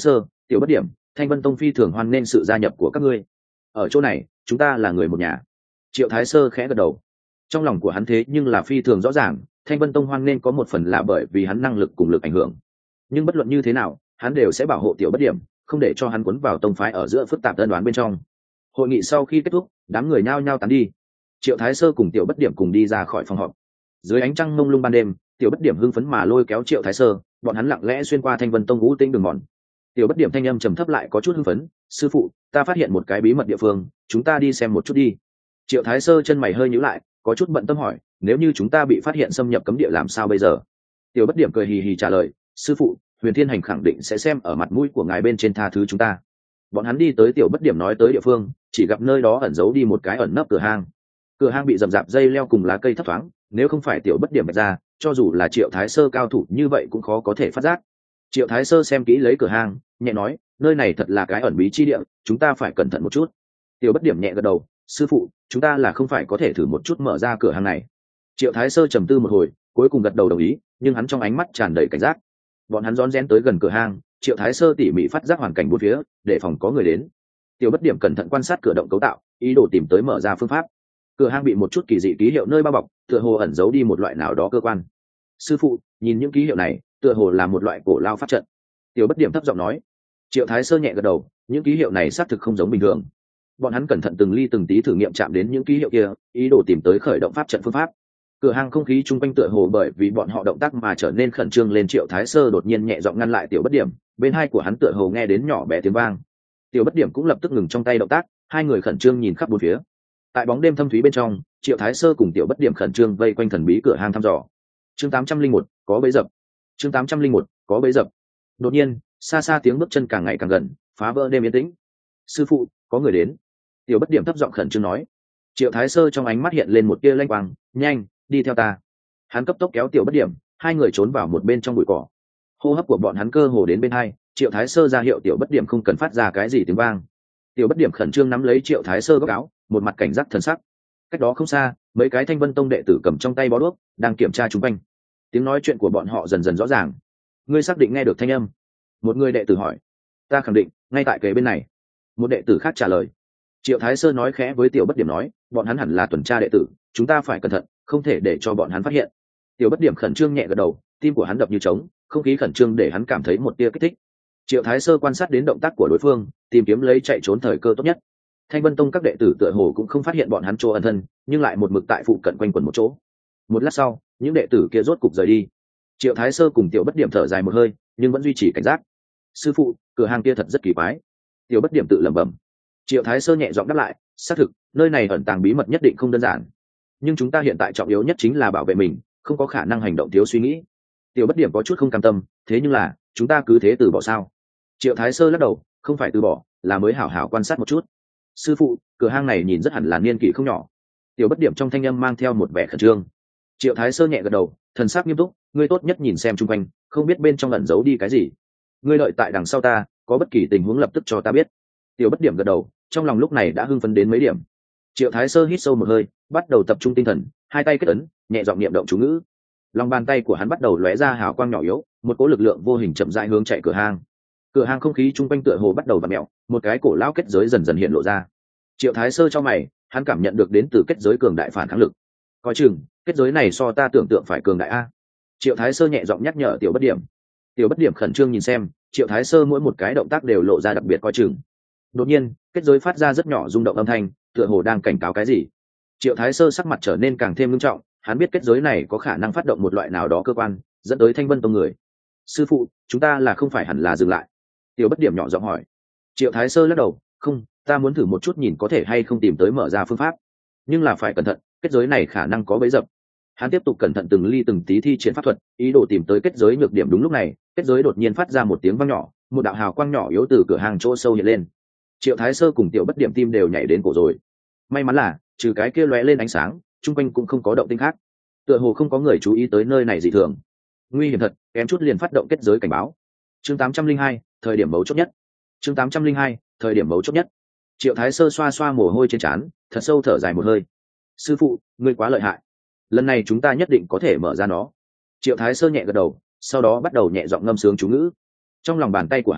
tiểu bất điểm, Thanh Vân Tông phi thường hoan nghênh sự gia nhập của các ngươi. Ở chỗ này chúng ta là người một nhà. Triệu Thái Sơ khẽ gật đầu. Trong lòng của hắn thế nhưng là phi thường rõ ràng, Thanh Vân Tông hoan nghênh có một phần là bởi vì hắn năng lực cùng lực ảnh hưởng, nhưng bất luận như thế nào hắn đều sẽ bảo hộ tiểu bất điểm, không để cho hắn cuốn vào tông phái ở giữa phức tạp tân đoán bên trong. Hội nghị sau khi kết thúc, đám người nhao nhao tán đi. Triệu Thái Sơ cùng tiểu bất điểm cùng đi ra khỏi phòng họp. Dưới ánh trăng mông lung ban đêm, tiểu bất điểm hưng phấn mà lôi kéo Triệu Thái Sơ, bọn hắn lặng lẽ xuyên qua Thanh Vân Tông ngũ tinh đường mòn. Tiểu bất điểm thanh âm trầm thấp lại có chút hưng phấn, sư phụ, ta phát hiện một cái bí mật địa phương, chúng ta đi xem một chút đi. Triệu Thái Sơ chân mày hơi nhíu lại, có chút bận tâm hỏi, nếu như chúng ta bị phát hiện xâm nhập cấm địa làm sao bây giờ? Tiểu bất điểm cười hì hì trả lời, sư phụ, Huyền Thiên Hành khẳng định sẽ xem ở mặt mũi của ngài bên trên tha thứ chúng ta. Bọn hắn đi tới tiểu bất điểm nói tới địa phương, chỉ gặp nơi đó ẩn giấu đi một cái ẩn nấp cửa hang. Cửa hang bị rậm rạp dây leo cùng lá cây thấp thoáng, nếu không phải tiểu bất điểm bạch ra, cho dù là Triệu Thái Sơ cao thủ như vậy cũng khó có thể phát giác. Triệu Thái Sơ xem kỹ lấy cửa hang, nhẹ nói, nơi này thật là cái ẩn bí chi địa, chúng ta phải cẩn thận một chút. Tiểu bất điểm nhẹ gật đầu, sư phụ, chúng ta là không phải có thể thử một chút mở ra cửa hang này. Triệu Thái Sơ trầm tư một hồi, cuối cùng gật đầu đồng ý, nhưng hắn trong ánh mắt tràn đầy cảnh giác. Bọn hắn rón rén tới gần cửa hang, Triệu Thái Sơ tỉ mỉ phát giác hoàn cảnh bốn phía, để phòng có người đến. Tiểu bất điểm cẩn thận quan sát cửa động cấu tạo, ý đồ tìm tới mở ra phương pháp. Cửa hang bị một chút kỳ dị ký hiệu nơi bao bọc, tựa hồ ẩn giấu đi một loại nào đó cơ quan. Sư phụ, nhìn những ký hiệu này, tựa hồ là một loại cổ lao pháp trận. Tiểu bất điểm thấp giọng nói. Triệu Thái Sơ nhẹ gật đầu, những ký hiệu này xác thực không giống bình thường. Bọn hắn cẩn thận từng ly từng tí thử nghiệm chạm đến những ký hiệu kia, ý đồ tìm tới khởi động pháp trận phương pháp. Cửa hang không khí chung quanh tựa hồ bởi vì bọn họ động tác mà trở nên khẩn trương lên. Triệu Thái Sơ đột nhiên nhẹ giọng ngăn lại tiểu bất điểm, bên hai của hắn tựa hồ nghe đến nhỏ bé tiếng vang. Tiểu bất điểm cũng lập tức ngừng trong tay động tác, hai người khẩn trương nhìn khắp bốn phía. Tại bóng đêm thâm thúy bên trong, Triệu Thái Sơ cùng tiểu bất điểm khẩn trương vây quanh thần bí cửa hang thăm dò. Chương tám trăm linh một, có bẫy dập. Chương tám trăm linh một, có bẫy dập. Đột nhiên, xa xa tiếng bước chân càng ngày càng gần, phá vỡ đêm yên tĩnh. Sư phụ, có người đến. Tiểu bất điểm thấp giọng khẩn trương nói. Triệu Thái Sơ trong ánh mắt hiện lên một tia lanh quang, nhanh, đi theo ta. Hắn cấp tốc kéo tiểu bất điểm, hai người trốn vào một bên trong bụi cỏ. Hô hấp của bọn hắn cơ hồ đến bên hai, Triệu Thái Sơ ra hiệu tiểu bất điểm không cần phát ra cái gì tiếng vang. Tiểu bất điểm khẩn trương nắm lấy Triệu Thái Sơ góc áo, một mặt cảnh giác thần sắc. Cách đó không xa, mấy cái Thanh Vân Tông đệ tử cầm trong tay bó đuốc, đang kiểm tra chúng quanh. Tiếng nói chuyện của bọn họ dần dần rõ ràng. Ngươi xác định nghe được thanh âm? Một người đệ tử hỏi. Ta khẳng định, ngay tại kề bên này. Một đệ tử khác trả lời. Triệu Thái Sơ nói khẽ với tiểu bất điểm nói, bọn hắn hẳn là tuần tra đệ tử, chúng ta phải cẩn thận, không thể để cho bọn hắn phát hiện. Tiểu bất điểm khẩn trương nhẹ gật đầu, tim của hắn đập như trống, không khí khẩn trương để hắn cảm thấy một tia kích thích. Triệu Thái Sơ quan sát đến động tác của đối phương, tìm kiếm lấy chạy trốn thời cơ tốt nhất. Thanh Vân Tông các đệ tử tựa hồ cũng không phát hiện bọn hắn chỗ ẩn thân, nhưng lại một mực tại phụ cận quanh quẩn một chỗ. Một lát sau, những đệ tử kia rốt cục rời đi. Triệu Thái Sơ cùng tiểu bất điểm thở dài một hơi, nhưng vẫn duy trì cảnh giác. Sư phụ, cửa hàng kia thật rất kỳ quái. Tiểu bất điểm tự lẩm bẩm. Triệu Thái Sơ nhẹ giọng đáp lại, xác thực, nơi này ẩn tàng bí mật nhất định không đơn giản. Nhưng chúng ta hiện tại trọng yếu nhất chính là bảo vệ mình, không có khả năng hành động thiếu suy nghĩ. Tiểu bất điểm có chút không cam tâm, thế nhưng là, chúng ta cứ thế từ bỏ sao? Triệu Thái Sơ lắc đầu, không phải từ bỏ, là mới hảo hảo quan sát một chút. Sư phụ, cửa hang này nhìn rất hẳn là niên kỷ không nhỏ. Tiểu bất điểm trong thanh âm mang theo một vẻ khẩn trương. Triệu Thái Sơ nhẹ gật đầu, thần sắc nghiêm túc, ngươi tốt nhất nhìn xem chung quanh, không biết bên trong ẩn giấu đi cái gì. Ngươi đợi tại đằng sau ta, có bất kỳ tình huống lập tức cho ta biết. Tiểu bất điểm gật đầu, trong lòng lúc này đã hưng phấn đến mấy điểm. Triệu Thái Sơ hít sâu một hơi, bắt đầu tập trung tinh thần, hai tay kết ấn, nhẹ giọng niệm động chú ngữ. Lòng bàn tay của hắn bắt đầu lóe ra hào quang nhỏ yếu, một cỗ lực lượng vô hình chậm rãi hướng chạy cửa hang. Cửa hang không khí chung quanh tựa hồ bắt đầu vặn mèo, một cái cổ lão kết giới dần dần hiện lộ ra. Triệu Thái Sơ cho mày, hắn cảm nhận được đến từ kết giới cường đại phản kháng lực. Coi chừng, kết giới này so ta tưởng tượng phải cường đại a. Triệu Thái Sơ nhẹ giọng nhắc nhở tiểu bất điểm. Tiểu bất điểm khẩn trương nhìn xem, Triệu Thái Sơ mỗi một cái động tác đều lộ ra đặc biệt coi chừng. Đột nhiên, kết giới phát ra rất nhỏ rung động âm thanh, tựa hồ đang cảnh cáo cái gì. Triệu Thái Sơ sắc mặt trở nên càng thêm nghiêm trọng, hắn biết kết giới này có khả năng phát động một loại nào đó cơ quan, dẫn tới Thanh Vân Tông người. Sư phụ, chúng ta là không phải hẳn là dừng lại? Tiểu bất điểm nhỏ giọng hỏi. Triệu Thái Sơ lắc đầu, không, ta muốn thử một chút nhìn có thể hay không tìm tới mở ra phương pháp, nhưng là phải cẩn thận, kết giới này khả năng có bẫy dập. Hắn tiếp tục cẩn thận từng ly từng tí thi triển pháp thuật, ý đồ tìm tới kết giới nhược điểm. Đúng lúc này, kết giới đột nhiên phát ra một tiếng vang nhỏ, một đạo hào quang nhỏ yếu từ cửa hàng chỗ sâu hiện lên. Triệu Thái Sơ cùng tiểu bất điểm tim đều nhảy đến cổ rồi. May mắn là, trừ cái kia lóe lên ánh sáng, chung quanh cũng không có động tĩnh khác, tựa hồ không có người chú ý tới nơi này dị thường. Nguy hiểm thật, kém chút liền phát động kết giới cảnh báo. Chương tám trăm linh hai, thời điểm mấu chốt nhất. Chương tám trăm linh hai, thời điểm mấu chốt nhất. Triệu Thái Sơ xoa xoa mồ hôi trên trán, thật sâu thở dài một hơi. Sư phụ, ngươi quá lợi hại, lần này chúng ta nhất định có thể mở ra nó. Triệu Thái Sơ nhẹ gật đầu, sau đó bắt đầu nhẹ giọng ngâm sướng chú ngữ. Trong lòng bàn tay của hắn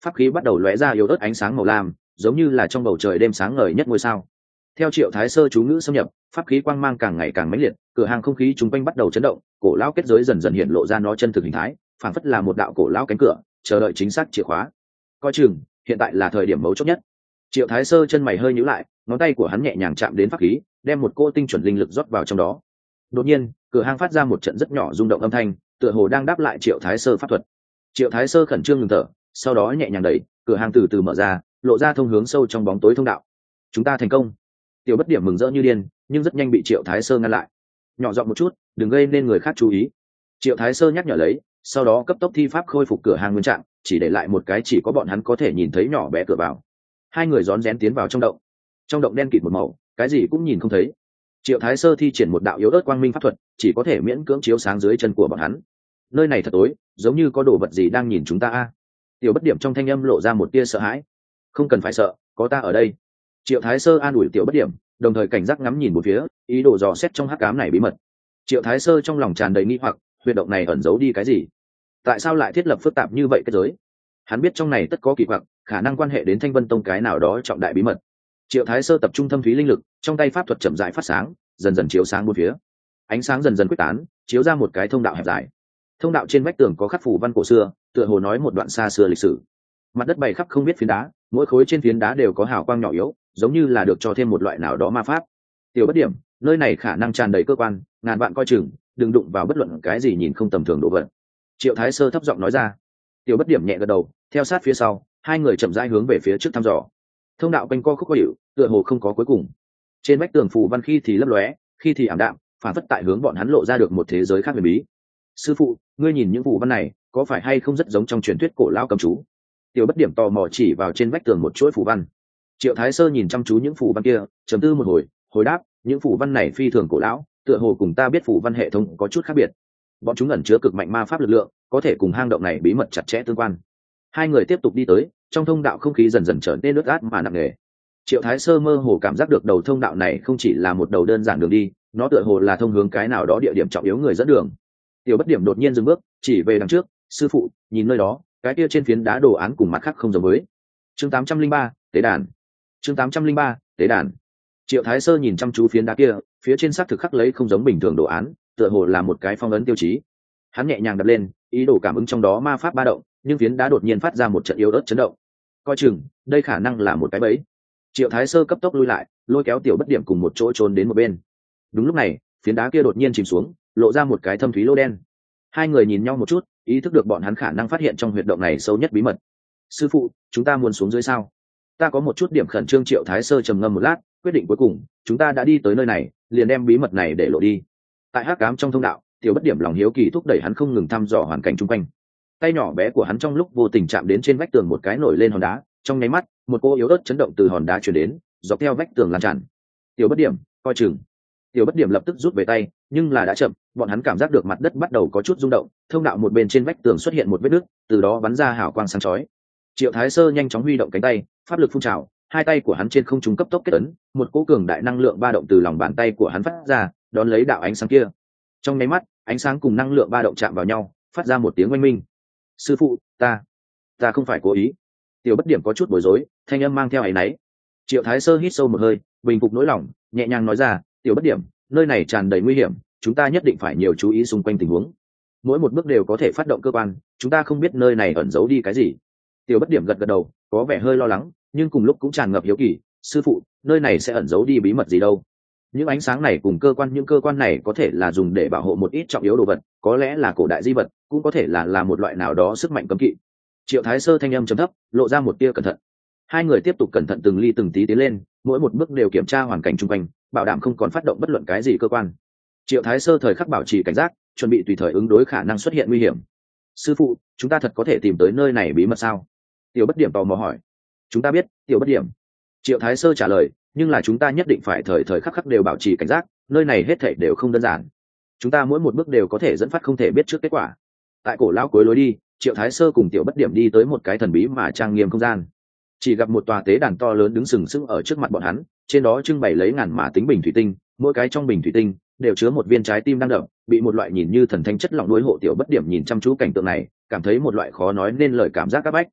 pháp khí bắt đầu lóe ra yếu ớt ánh sáng màu lam, giống như là trong bầu trời đêm sáng ngời nhất ngôi sao. Theo Triệu Thái Sơ chú ngữ xâm nhập, pháp khí quang mang càng ngày càng mãnh liệt, cửa hàng không khí chung quanh bắt đầu chấn động, cổ lão kết giới dần dần hiện lộ ra nó chân thực hình thái, phảng phất là một đạo cổ lão cánh cửa, chờ đợi chính xác chìa khóa. Coi chừng, hiện tại là thời điểm mấu chốt nhất. Triệu Thái Sơ chân mày hơi nhíu lại, ngón tay của hắn nhẹ nhàng chạm đến pháp khí, đem một cỗ tinh chuẩn linh lực rót vào trong đó. Đột nhiên, cửa hàng phát ra một trận rất nhỏ rung động âm thanh, tựa hồ đang đáp lại Triệu Thái Sơ pháp thuật. Triệu Thái Sơ khẩn trương ngừng thở, sau đó nhẹ nhàng đẩy, cửa hàng từ từ mở ra, lộ ra thông hướng sâu trong bóng tối thông đạo. Chúng ta thành công. Tiểu Bất Điểm mừng rỡ như điên, nhưng rất nhanh bị Triệu Thái Sơ ngăn lại. Nhỏ giọng một chút, đừng gây nên người khác chú ý. Triệu Thái Sơ nhắc nhở lấy, sau đó cấp tốc thi pháp khôi phục cửa hàng nguyên trạng, chỉ để lại một cái chỉ có bọn hắn có thể nhìn thấy nhỏ bé cửa vào. Hai người rón rén tiến vào trong động. Trong động đen kịt một màu, cái gì cũng nhìn không thấy. Triệu Thái Sơ thi triển một đạo yếu ớt quang minh pháp thuật, chỉ có thể miễn cưỡng chiếu sáng dưới chân của bọn hắn. Nơi này thật tối, giống như có đồ vật gì đang nhìn chúng ta a. Tiểu Bất Điểm trong thanh âm lộ ra một tia sợ hãi. Không cần phải sợ, có ta ở đây. Triệu Thái Sơ an ủi Tiểu Bất Điểm, đồng thời cảnh giác ngắm nhìn một phía, ý đồ dò xét trong hắc ám này bí mật. Triệu Thái Sơ trong lòng tràn đầy nghi hoặc, huyệt động này ẩn giấu đi cái gì? Tại sao lại thiết lập phức tạp như vậy cái giới? Hắn biết trong này tất có kỳ quặc, khả năng quan hệ đến Thanh Vân Tông cái nào đó trọng đại bí mật. Triệu Thái Sơ tập trung thâm thúy linh lực, trong tay pháp thuật chậm rãi phát sáng, dần dần chiếu sáng bốn phía. Ánh sáng dần dần quyết tán, chiếu ra một cái thông đạo hẹp dài. Thông đạo trên vách tường có khắc phù văn cổ xưa, tựa hồ nói một đoạn xa xưa lịch sử. Mặt đất bày khắp không biết phiến đá, mỗi khối trên phiến đá đều có hào quang nhỏ yếu, giống như là được cho thêm một loại nào đó ma pháp. Tiểu Bất Điểm, nơi này khả năng tràn đầy cơ quan, ngàn vạn coi chừng, đừng đụng vào bất luận cái gì nhìn không tầm thường đồ vật. Triệu Thái Sơ thấp giọng nói ra. Tiểu Bất Điểm nhẹ gật đầu, theo sát phía sau, hai người chậm rãi hướng về phía trước thăm dò. Thông đạo quanh co khúc có hiệu, tựa hồ không có cuối cùng. Trên vách tường phù văn khi thì lấp lóe, khi thì ảm đạm, phản phất tại hướng bọn hắn lộ ra được một thế giới khác huyền bí. Sư phụ, ngươi nhìn những phù văn này, có phải hay không rất giống trong truyền thuyết cổ lao cầm chú? Tiểu Bất Điểm tò mò chỉ vào trên vách tường một chuỗi phù văn. Triệu Thái Sơ nhìn chăm chú những phù văn kia, trầm tư một hồi, hồi đáp, những phù văn này phi thường cổ lão, tựa hồ cùng ta biết phù văn hệ thống có chút khác biệt. Bọn chúng ẩn chứa cực mạnh ma pháp lực lượng, có thể cùng hang động này bí mật chặt chẽ tương quan. Hai người tiếp tục đi tới, trong thông đạo không khí dần dần trở nên ướt át mà nặng nề. Triệu Thái Sơ mơ hồ cảm giác được đầu thông đạo này không chỉ là một đầu đơn giản đường đi, nó tựa hồ là thông hướng cái nào đó địa điểm trọng yếu người dẫn đường. Tiểu Bất Điểm đột nhiên dừng bước, chỉ về đằng trước, sư phụ, nhìn nơi đó, cái kia trên phiến đá đồ án cùng mặt khác không giống với. Chương tám trăm linh ba, tế đàn. Chương tám trăm linh ba, tế đàn. Triệu Thái Sơ nhìn chăm chú phiến đá kia, phía trên xác thực khắc lấy không giống bình thường đồ án, tựa hồ là một cái phong ấn tiêu chí. Hắn nhẹ nhàng đập lên, ý đồ cảm ứng trong đó ma pháp ba động, nhưng phiến đá đột nhiên phát ra một trận yếu ớt chấn động. Coi chừng, đây khả năng là một cái bẫy. Triệu Thái Sơ cấp tốc lui lại, lôi kéo Tiểu Bất Điểm cùng một chỗ trốn đến một bên. Đúng lúc này, phiến đá kia đột nhiên chìm xuống, lộ ra một cái thâm thúy lỗ đen. Hai người nhìn nhau một chút, ý thức được bọn hắn khả năng phát hiện trong huyệt động này sâu nhất bí mật. Sư phụ, chúng ta muốn xuống dưới sao? Ta có một chút điểm khẩn trương. Triệu Thái Sơ trầm ngâm một lát, quyết định cuối cùng, chúng ta đã đi tới nơi này, liền đem bí mật này để lộ đi. Tại hắc ám trong thông đạo, Tiểu Bất Điểm lòng hiếu kỳ thúc đẩy hắn không ngừng thăm dò hoàn cảnh chung quanh. Tay nhỏ bé của hắn trong lúc vô tình chạm đến trên vách tường một cái nổi lên hòn đá, trong nháy mắt, một cô yếu ớt chấn động từ hòn đá truyền đến, dọc theo vách tường lan tràn. Tiểu Bất Điểm, coi chừng. Tiểu Bất Điểm lập tức rút về tay, nhưng là đã chậm, bọn hắn cảm giác được mặt đất bắt đầu có chút rung động, thông đạo một bên trên vách tường xuất hiện một vết nứt, từ đó bắn ra hào quang sáng chói. Triệu Thái Sơ nhanh chóng huy động cánh tay, pháp lực phun trào, hai tay của hắn trên không trung cấp tốc kết ấn, một cỗ cường đại năng lượng ba động từ lòng bàn tay của hắn phát ra, đón lấy đạo ánh sáng kia. Trong nháy mắt, ánh sáng cùng năng lượng ba động chạm vào nhau, phát ra một tiếng oanh minh. Sư phụ, ta, ta không phải cố ý. Tiểu Bất Điểm có chút bối rối, thanh âm mang theo áy náy. Triệu Thái Sơ hít sâu một hơi, bình phục nỗi lòng, nhẹ nhàng nói ra, Tiểu Bất Điểm, nơi này tràn đầy nguy hiểm, chúng ta nhất định phải nhiều chú ý xung quanh tình huống. Mỗi một bước đều có thể phát động cơ quan, chúng ta không biết nơi này ẩn giấu đi cái gì. Tiểu Bất Điểm gật gật đầu, có vẻ hơi lo lắng, nhưng cùng lúc cũng tràn ngập hiếu kỳ. Sư phụ, nơi này sẽ ẩn giấu đi bí mật gì đâu? Những ánh sáng này cùng cơ quan, những cơ quan này có thể là dùng để bảo hộ một ít trọng yếu đồ vật, có lẽ là cổ đại di vật, cũng có thể là là một loại nào đó sức mạnh cấm kỵ. Triệu Thái Sơ thanh âm trầm thấp, lộ ra một tia cẩn thận. Hai người tiếp tục cẩn thận từng ly từng tí tiến lên, mỗi một bước đều kiểm tra hoàn cảnh xung quanh, bảo đảm không còn phát động bất luận cái gì cơ quan. Triệu Thái Sơ thời khắc bảo trì cảnh giác, chuẩn bị tùy thời ứng đối khả năng xuất hiện nguy hiểm. Sư phụ, chúng ta thật có thể tìm tới nơi này bí mật sao? Tiểu Bất Điểm tò mò hỏi. Chúng ta biết, Tiểu Bất Điểm. Triệu Thái Sơ trả lời, nhưng là chúng ta nhất định phải thời thời khắc khắc đều bảo trì cảnh giác, nơi này hết thảy đều không đơn giản. Chúng ta mỗi một bước đều có thể dẫn phát không thể biết trước kết quả. Tại cổ lão cuối lối đi, Triệu Thái Sơ cùng Tiểu Bất Điểm đi tới một cái thần bí mà trang nghiêm không gian. Chỉ gặp một tòa tế đàn to lớn đứng sừng sững ở trước mặt bọn hắn, trên đó trưng bày lấy ngàn mã tính bình thủy tinh, mỗi cái trong bình thủy tinh đều chứa một viên trái tim đang đập, bị một loại nhìn như thần thánh chất lỏng nuôi hộ. Tiểu Bất Điểm nhìn chăm chú cảnh tượng này, cảm thấy một loại khó nói nên lời cảm giác áp bách.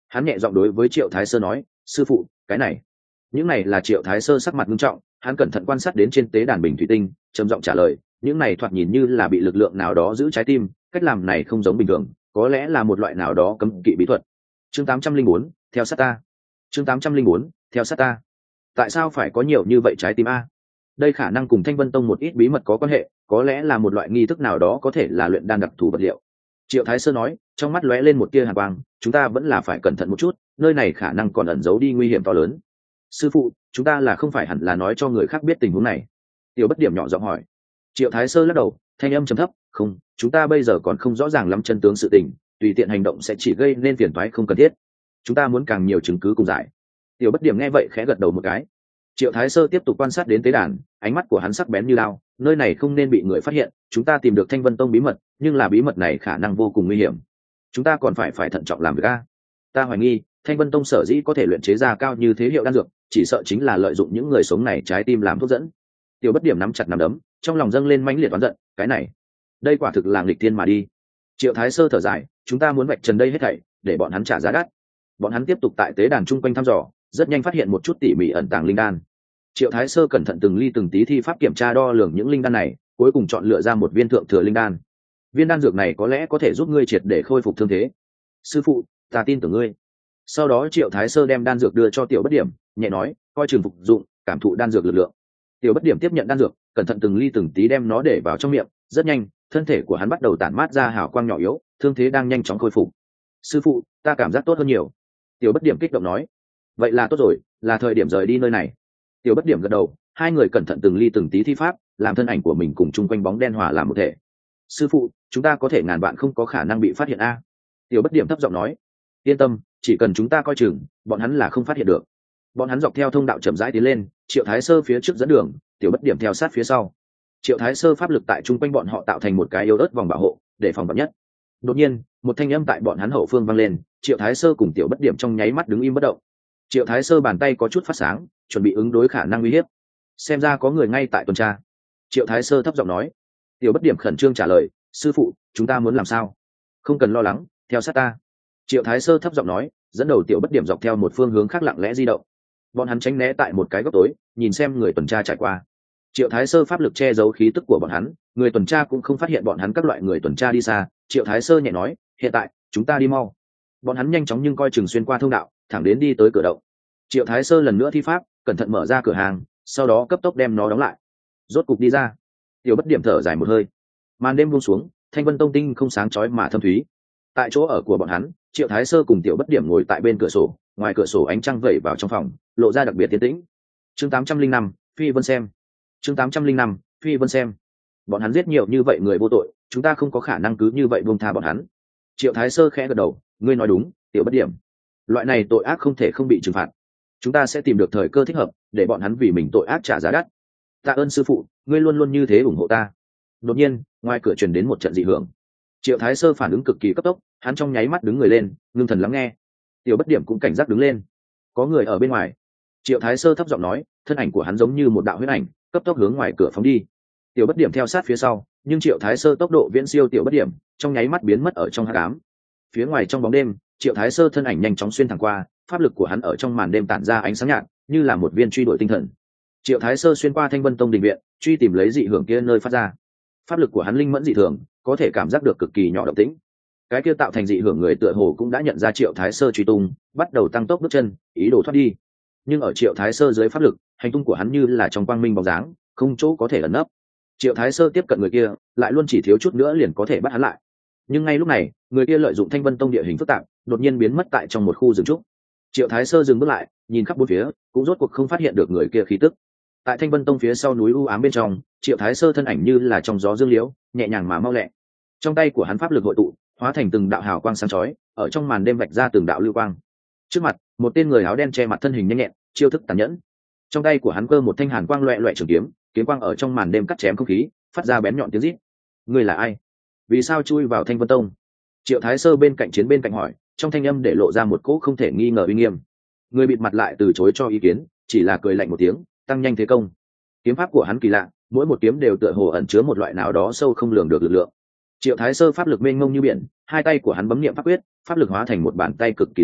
Hắn nhẹ giọng đối với Triệu Thái Sơ nói, sư phụ, cái này những này là Triệu Thái Sơ sắc mặt nghiêm trọng, hắn cẩn thận quan sát đến trên tế đàn bình thủy tinh, trầm giọng trả lời, những này thoạt nhìn như là bị lực lượng nào đó giữ trái tim, cách làm này không giống bình thường, có lẽ là một loại nào đó cấm kỵ bí thuật. Chương tám trăm linh bốn, theo sát ta. Chương tám trăm linh bốn, theo sát ta. Tại sao phải có nhiều như vậy trái tim a? Đây khả năng cùng Thanh Vân Tông một ít bí mật có quan hệ, có lẽ là một loại nghi thức nào đó, có thể là luyện đan đặc thù vật liệu. Triệu Thái Sơ nói, trong mắt lóe lên một tia hàn quang, chúng ta vẫn là phải cẩn thận một chút, nơi này khả năng còn ẩn giấu đi nguy hiểm to lớn. Sư phụ, chúng ta là không phải hẳn là nói cho người khác biết tình huống này? Tiểu Bất Điểm nhỏ giọng hỏi. Triệu Thái Sơ lắc đầu, thanh âm trầm thấp, không, chúng ta bây giờ còn không rõ ràng lắm chân tướng sự tình, tùy tiện hành động sẽ chỉ gây nên phiền toái không cần thiết. Chúng ta muốn càng nhiều chứng cứ cùng giải. Tiểu Bất Điểm nghe vậy khẽ gật đầu một cái. Triệu Thái Sơ tiếp tục quan sát đến tế đàn, ánh mắt của hắn sắc bén như lao, nơi này không nên bị người phát hiện, chúng ta tìm được Thanh Vân Tông bí mật, nhưng là bí mật này khả năng vô cùng nguy hiểm, chúng ta còn phải phải thận trọng làm việc a. Ta hoài nghi Thanh Vân Tông sở dĩ có thể luyện chế ra cao như thế hiệu đan dược, chỉ sợ chính là lợi dụng những người sống này trái tim làm thuốc dẫn. Tiểu Bất Điểm nắm chặt nắm đấm, trong lòng dâng lên mãnh liệt oán giận, cái này, đây quả thực là nghịch thiên mà đi. Triệu Thái Sơ thở dài, chúng ta muốn vạch trần đây hết thảy, để bọn hắn trả giá đắt. Bọn hắn tiếp tục tại tế đàn chung quanh thăm dò, rất nhanh phát hiện một chút tỉ mỉ ẩn tàng linh đan. Triệu Thái Sơ cẩn thận từng ly từng tí thi pháp kiểm tra đo lường những linh đan này, cuối cùng chọn lựa ra một viên thượng thừa linh đan. Viên đan dược này có lẽ có thể giúp ngươi triệt để khôi phục thương thế. Sư phụ, ta tin tưởng ngươi. Sau đó Triệu Thái Sơ đem đan dược đưa cho Tiểu Bất Điểm, nhẹ nói, coi chừng phục dụng, cảm thụ đan dược lực lượng. Tiểu Bất Điểm tiếp nhận đan dược, cẩn thận từng ly từng tí đem nó để vào trong miệng, rất nhanh, thân thể của hắn bắt đầu tản mát ra hào quang nhỏ yếu, thương thế đang nhanh chóng khôi phục. Sư phụ, ta cảm giác tốt hơn nhiều. Tiểu Bất Điểm kích động nói. Vậy là tốt rồi, là thời điểm rời đi nơi này. Tiểu Bất Điểm gật đầu, hai người cẩn thận từng ly từng tí thi pháp, làm thân ảnh của mình cùng chung quanh bóng đen hòa làm một thể. Sư phụ, chúng ta có thể ngàn vạn không có khả năng bị phát hiện a. Tiểu Bất Điểm thấp giọng nói. Yên tâm, chỉ cần chúng ta coi chừng, bọn hắn là không phát hiện được. Bọn hắn dọc theo thông đạo chậm rãi tiến lên, Triệu Thái Sơ phía trước dẫn đường, Tiểu Bất Điểm theo sát phía sau. Triệu Thái Sơ pháp lực tại chung quanh bọn họ tạo thành một cái yếu ớt vòng bảo hộ, để phòng vạn nhất. Đột nhiên, một thanh âm tại bọn hắn hậu phương vang lên, Triệu Thái Sơ cùng Tiểu Bất Điểm trong nháy mắt đứng im bất động. Triệu Thái Sơ bàn tay có chút phát sáng, chuẩn bị ứng đối khả năng uy hiếp. Xem ra có người ngay tại tuần tra. Triệu Thái Sơ thấp giọng nói. Tiểu Bất Điểm khẩn trương trả lời, sư phụ, chúng ta muốn làm sao? Không cần lo lắng, theo sát ta. Triệu Thái Sơ thấp giọng nói, dẫn đầu Tiểu Bất Điểm dọc theo một phương hướng khác lặng lẽ di động. Bọn hắn tránh né tại một cái góc tối, nhìn xem người tuần tra trải qua. Triệu Thái Sơ pháp lực che giấu khí tức của bọn hắn, người tuần tra cũng không phát hiện bọn hắn các loại người tuần tra đi xa. Triệu Thái Sơ nhẹ nói, hiện tại chúng ta đi mau. Bọn hắn nhanh chóng nhưng coi chừng xuyên qua thông đạo, thẳng đến đi tới cửa động. Triệu Thái Sơ lần nữa thi pháp, cẩn thận mở ra cửa hàng, sau đó cấp tốc đem nó đóng lại. Rốt cục đi ra. Tiểu Bất Điểm thở dài một hơi. Màn đêm buông xuống, Thanh Vân Tông tinh không sáng chói mà thâm thúy. Tại chỗ ở của bọn hắn, Triệu Thái Sơ cùng Tiểu Bất Điểm ngồi tại bên cửa sổ, ngoài cửa sổ ánh trăng vẩy vào trong phòng, lộ ra đặc biệt tiến tĩnh. Chương tám trăm linh năm, Phi Vân xem. Chương tám trăm linh năm, Phi Vân xem. Bọn hắn giết nhiều như vậy người vô tội, chúng ta không có khả năng cứ như vậy buông tha bọn hắn. Triệu Thái Sơ khẽ gật đầu, ngươi nói đúng, Tiểu Bất Điểm. Loại này tội ác không thể không bị trừng phạt. Chúng ta sẽ tìm được thời cơ thích hợp, để bọn hắn vì mình tội ác trả giá đắt. Tạ ơn sư phụ, ngươi luôn luôn như thế ủng hộ ta. Đột nhiên, ngoài cửa truyền đến một trận dị hưởng. Triệu Thái Sơ phản ứng cực kỳ cấp tốc, hắn trong nháy mắt đứng người lên, ngưng thần lắng nghe. Tiểu Bất Điểm cũng cảnh giác đứng lên. Có người ở bên ngoài. Triệu Thái Sơ thấp giọng nói, thân ảnh của hắn giống như một đạo huyết ảnh, cấp tốc hướng ngoài cửa phóng đi. Tiểu Bất Điểm theo sát phía sau, nhưng Triệu Thái Sơ tốc độ viễn siêu Tiểu Bất Điểm, trong nháy mắt biến mất ở trong hắc ám. Phía ngoài trong bóng đêm, Triệu Thái Sơ thân ảnh nhanh chóng xuyên thẳng qua, pháp lực của hắn ở trong màn đêm tản ra ánh sáng nhạt, như là một viên truy đuổi tinh thần. Triệu Thái Sơ xuyên qua Thanh Vân Tông đình viện, truy tìm lấy dị hưởng kia nơi phát ra. Pháp lực của hắn linh mẫn dị thường, có thể cảm giác được cực kỳ nhỏ động tĩnh. Cái kia tạo thành dị hưởng người tựa hồ cũng đã nhận ra Triệu Thái Sơ truy tung, bắt đầu tăng tốc bước chân, ý đồ thoát đi. Nhưng ở Triệu Thái Sơ dưới pháp lực, hành tung của hắn như là trong quang minh bóng dáng, không chỗ có thể ẩn nấp. Triệu Thái Sơ tiếp cận người kia, lại luôn chỉ thiếu chút nữa liền có thể bắt hắn lại. Nhưng ngay lúc này, người kia lợi dụng Thanh Vân Tông địa hình phức tạp, đột nhiên biến mất tại trong một khu rừng trúc. Triệu Thái Sơ dừng bước lại, nhìn khắp bốn phía, cũng rốt cuộc không phát hiện được người kia khí tức. Tại Thanh Vân Tông phía sau núi u ám bên trong, Triệu Thái Sơ thân ảnh như là trong gió dương liễu, nhẹ nhàng mà mau lẹ. Trong tay của hắn pháp lực hội tụ, hóa thành từng đạo hào quang sáng chói, ở trong màn đêm vạch ra từng đạo lưu quang. Trước mặt, một tên người áo đen che mặt thân hình nhanh nhẹn, chiêu thức tàn nhẫn. Trong tay của hắn cơ một thanh hàn quang loẹt loẹt trường kiếm, kiếm quang ở trong màn đêm cắt chém không khí, phát ra bén nhọn tiếng rít. Ngươi là ai? Vì sao chui vào Thanh Vân Tông? Triệu Thái Sơ bên cạnh chiến bên cạnh hỏi, trong thanh âm để lộ ra một cỗ không thể nghi ngờ uy nghiêm. Người bịt mặt lại từ chối cho ý kiến, chỉ là cười lạnh một tiếng, tăng nhanh thế công. Kiếm pháp của hắn kỳ lạ, mỗi một kiếm đều tựa hồ ẩn chứa một loại nào đó sâu không lường được lực lượng. Triệu Thái Sơ pháp lực mênh mông như biển, hai tay của hắn bấm niệm pháp quyết, pháp lực hóa thành một bàn tay cực kỳ lớn,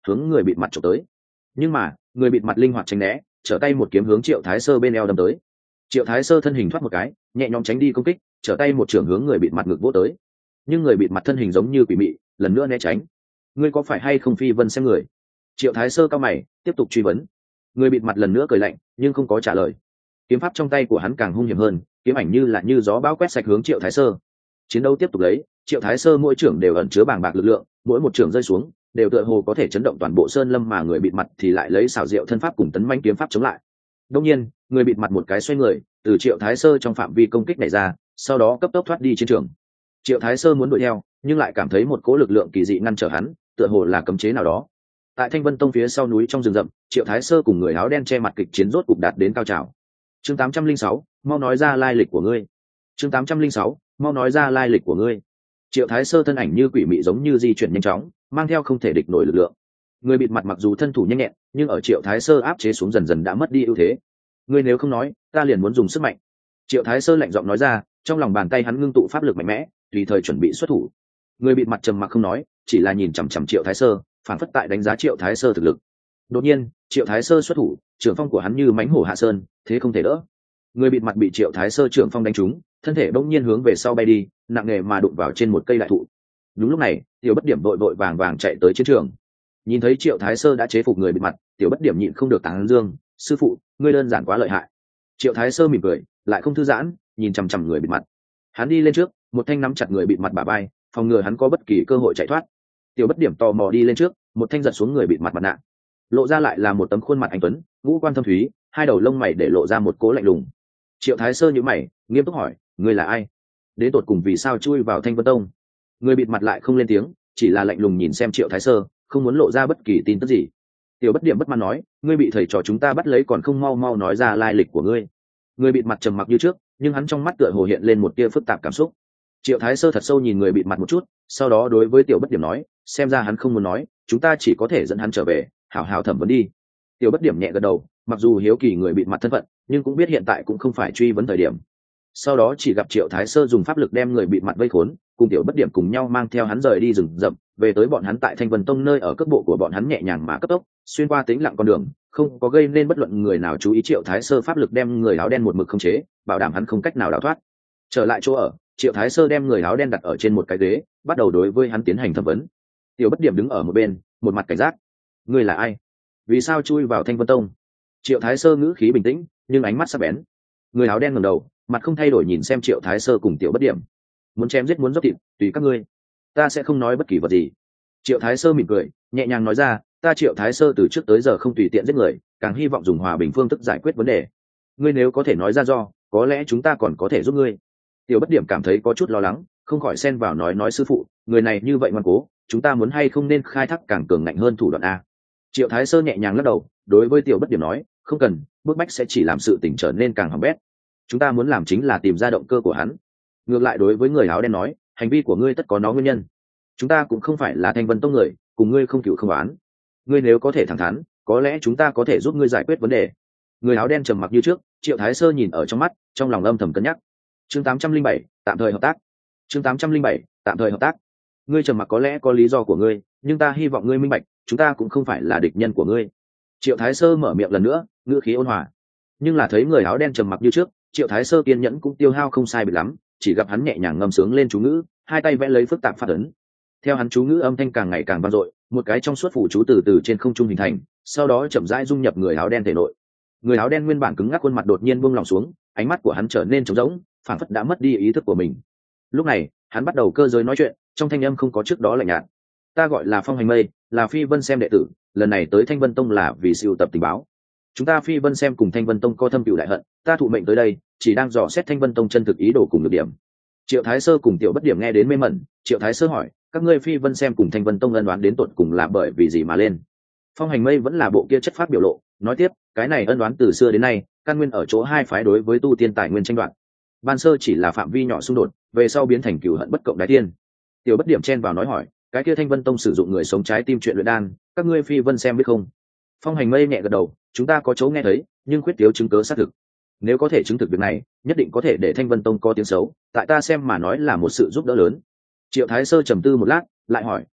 hướng người bịt mặt trộm tới. Nhưng mà người bịt mặt linh hoạt tránh né, trở tay một kiếm hướng Triệu Thái Sơ bên eo đâm tới. Triệu Thái Sơ thân hình thoát một cái, nhẹ nhõm tránh đi công kích, trở tay một trường hướng người bịt mặt ngực vỗ tới. Nhưng người bịt mặt thân hình giống như quỷ mị, lần nữa né tránh. Ngươi có phải hay không phi vân xem người? Triệu Thái Sơ cao mày, tiếp tục truy vấn. Người bịt mặt lần nữa cười lạnh, nhưng không có trả lời. Kiếm pháp trong tay của hắn càng hung hiểm hơn, kiếm ảnh như là như gió bão quét sạch hướng Triệu Thái Sơ. Chiến đấu tiếp tục lấy, Triệu Thái Sơ mỗi trưởng đều ẩn chứa bàng bạc lực lượng, mỗi một trưởng rơi xuống đều tựa hồ có thể chấn động toàn bộ sơn lâm, mà người bịt mặt thì lại lấy xảo diệu thân pháp cùng tấn manh kiếm pháp chống lại. Đương nhiên, người bịt mặt một cái xoay người, từ Triệu Thái Sơ trong phạm vi công kích này ra, sau đó cấp tốc thoát đi chiến trường. Triệu Thái Sơ muốn đuổi theo, nhưng lại cảm thấy một cỗ lực lượng kỳ dị ngăn trở hắn, tựa hồ là cấm chế nào đó. Tại Thanh Vân Tông phía sau núi trong rừng rậm, Triệu Thái Sơ cùng người áo đen che mặt kịch chiến rốt cục đạt đến cao trào. Chương tám trăm linh sáu, mau nói ra lai lịch của ngươi. Chương tám trăm linh sáu, mau nói ra lai lịch của ngươi. Triệu Thái Sơ thân ảnh như quỷ mị giống như di chuyển nhanh chóng, mang theo không thể địch nổi lực lượng. Người bịt mặt mặc dù thân thủ nhanh nhẹn, nhưng ở Triệu Thái Sơ áp chế xuống dần dần đã mất đi ưu thế. Ngươi nếu không nói, ta liền muốn dùng sức mạnh. Triệu Thái Sơ lạnh giọng nói ra, trong lòng bàn tay hắn ngưng tụ pháp lực mạnh mẽ, tùy thời chuẩn bị xuất thủ. Người bịt mặt trầm mặc không nói, chỉ là nhìn chằm chằm Triệu Thái Sơ, phản phất tại đánh giá Triệu Thái Sơ thực lực. Đột nhiên, Triệu Thái Sơ xuất thủ, trưởng phong của hắn như mãnh hổ hạ sơn, thế không thể đỡ. Người bịt mặt bị Triệu Thái Sơ trưởng phong đánh trúng, thân thể bỗng nhiên hướng về sau bay đi, nặng nề mà đụng vào trên một cây đại thụ. Đúng lúc này, Tiểu Bất Điểm vội vội vàng vàng chạy tới chiến trường. Nhìn thấy Triệu Thái Sơ đã chế phục người bịt mặt, Tiểu Bất Điểm nhịn không được tán dương, sư phụ, ngươi đơn giản quá lợi hại. Triệu Thái Sơ mỉm cười, lại không thư giãn, nhìn chằm chằm người bịt mặt. Hắn đi lên trước, một thanh nắm chặt người bịt mặt bả vai, phòng ngừa hắn có bất kỳ cơ hội chạy thoát. Tiểu Bất Điểm tò mò đi lên trước, một thanh giật xuống người bịt mặt mặt nạ, lộ ra lại là một tấm khuôn mặt anh tuấn, ngũ quan thâm thúy, hai đầu lông mày để lộ ra một cố lạnh lùng. Triệu Thái Sơ nhíu mày, nghiêm túc hỏi, ngươi là ai? Đến tột cùng vì sao chui vào Thanh Vân Tông? Người bịt mặt lại không lên tiếng, chỉ là lạnh lùng nhìn xem Triệu Thái Sơ, không muốn lộ ra bất kỳ tin tức gì. Tiểu Bất Điểm bất mãn nói, ngươi bị thầy trò chúng ta bắt lấy còn không mau mau nói ra lai lịch của ngươi. Người bịt mặt trầm mặc như trước, nhưng hắn trong mắt tựa hồ hiện lên một tia phức tạp cảm xúc. Triệu Thái Sơ thật sâu nhìn người bịt mặt một chút, sau đó đối với Tiểu Bất Điểm nói, xem ra hắn không muốn nói, chúng ta chỉ có thể dẫn hắn trở về, hảo hảo thẩm vấn đi. Tiểu Bất Điểm nhẹ gật đầu, mặc dù hiếu kỳ người bịt mặt thân phận, nhưng cũng biết hiện tại cũng không phải truy vấn thời điểm. Sau đó chỉ gặp Triệu Thái Sơ dùng pháp lực đem người bịt mặt vây khốn, cùng Tiểu Bất Điểm cùng nhau mang theo hắn rời đi rừng rậm, về tới bọn hắn tại Thanh Vân Tông, nơi ở cấp bộ của bọn hắn nhẹ nhàng mà cấp tốc, xuyên qua tĩnh lặng con đường, không có gây nên bất luận người nào chú ý. Triệu Thái Sơ pháp lực đem người áo đen một mực khống chế, bảo đảm hắn không cách nào đào thoát. Trở lại chỗ ở, Triệu Thái Sơ đem người áo đen đặt ở trên một cái ghế, bắt đầu đối với hắn tiến hành thẩm vấn. Tiểu Bất Điểm đứng ở một bên, một mặt cảnh giác. Ngươi là ai? Vì sao chui vào Thanh Vân Tông? Triệu Thái Sơ ngữ khí bình tĩnh, nhưng ánh mắt sắc bén. Người áo đen ngẩng đầu, mặt không thay đổi nhìn xem Triệu Thái Sơ cùng Tiểu Bất Điểm. Muốn chém giết muốn dốc thịt, tùy các ngươi. Ta sẽ không nói bất kỳ vật gì. Triệu Thái Sơ mỉm cười, nhẹ nhàng nói ra, ta Triệu Thái Sơ từ trước tới giờ không tùy tiện giết người, càng hy vọng dùng hòa bình phương thức giải quyết vấn đề. Ngươi nếu có thể nói ra do, có lẽ chúng ta còn có thể giúp ngươi. Tiểu Bất Điểm cảm thấy có chút lo lắng, không khỏi xen vào nói nói sư phụ, người này như vậy ngoan cố, chúng ta muốn hay không nên khai thác càng cường ngạnh hơn thủ đoạn a? Triệu Thái Sơ nhẹ nhàng lắc đầu, đối với Tiểu Bất Điểm nói, không cần, bức bách sẽ chỉ làm sự tình trở nên càng hỏng bét. Chúng ta muốn làm chính là tìm ra động cơ của hắn. Ngược lại đối với người áo đen nói, hành vi của ngươi tất có nó nguyên nhân. Chúng ta cũng không phải là Thanh Vân Tông người, cùng ngươi không cựu không oán. Ngươi nếu có thể thẳng thắn, có lẽ chúng ta có thể giúp ngươi giải quyết vấn đề. Người áo đen trầm mặc như trước, Triệu Thái Sơ nhìn ở trong mắt, trong lòng âm thầm cân nhắc. Chương tám trăm linh bảy, tạm thời hợp tác. Chương tám trăm linh bảy, tạm thời hợp tác. Ngươi trầm mặc có lẽ có lý do của ngươi, nhưng ta hy vọng ngươi minh bạch, chúng ta cũng không phải là địch nhân của ngươi. Triệu Thái Sơ mở miệng lần nữa, ngữ khí ôn hòa. Nhưng là thấy người áo đen trầm mặc như trước, Triệu Thái Sơ kiên nhẫn cũng tiêu hao không sai biệt lắm, chỉ gặp hắn nhẹ nhàng ngâm sướng lên chú ngữ, hai tay vẽ lấy phức tạp phát ấn. Theo hắn chú ngữ âm thanh càng ngày càng vang dội, một cái trong suốt phủ chú từ từ trên không trung hình thành, sau đó chậm rãi dung nhập người áo đen thể nội. Người áo đen nguyên bản cứng ngắc khuôn mặt đột nhiên buông lỏng xuống, ánh mắt của hắn trở nên trống rỗng, phảng phất đã mất đi ý thức của mình. Lúc này, hắn bắt đầu cơ giới nói chuyện, trong thanh âm không có trước đó lạnh nhạt. Ta gọi là Phong Hành Mây, là Phi Vân Xem đệ tử, lần này tới Thanh Vân Tông là vì sưu tập tình báo. Chúng ta Phi Vân Xem cùng Thanh Vân Tông có thâm cửu đại hận, ta thụ mệnh tới đây, chỉ đang dò xét Thanh Vân Tông chân thực ý đồ cùng nhược điểm. Triệu Thái Sơ cùng Tiểu Bất Điểm nghe đến mê mẩn, Triệu Thái Sơ hỏi, các ngươi Phi Vân Xem cùng Thanh Vân Tông ân oán đến tột cùng là bởi vì gì mà lên? Phong Hành Mây vẫn là bộ kia chất phát biểu lộ, nói tiếp, cái này ân oán từ xưa đến nay, căn nguyên ở chỗ hai phái đối với tu tiên tài nguyên tranh đoạt. Ban sơ chỉ là phạm vi nhỏ xung đột, về sau biến thành cửu hận bất cộng đái tiên. Tiểu Bất Điểm chen vào nói hỏi, cái kia Thanh Vân Tông sử dụng người sống trái tim chuyện luyện đan, các ngươi Phi Vân Xem biết không? Phong Hành Mây nhẹ gật đầu, chúng ta có chỗ nghe thấy, nhưng khuyết thiếu chứng cứ xác thực. Nếu có thể chứng thực việc này, nhất định có thể để Thanh Vân Tông có tiếng xấu, tại ta xem mà nói là một sự giúp đỡ lớn. Triệu Thái Sơ trầm tư một lát, lại hỏi,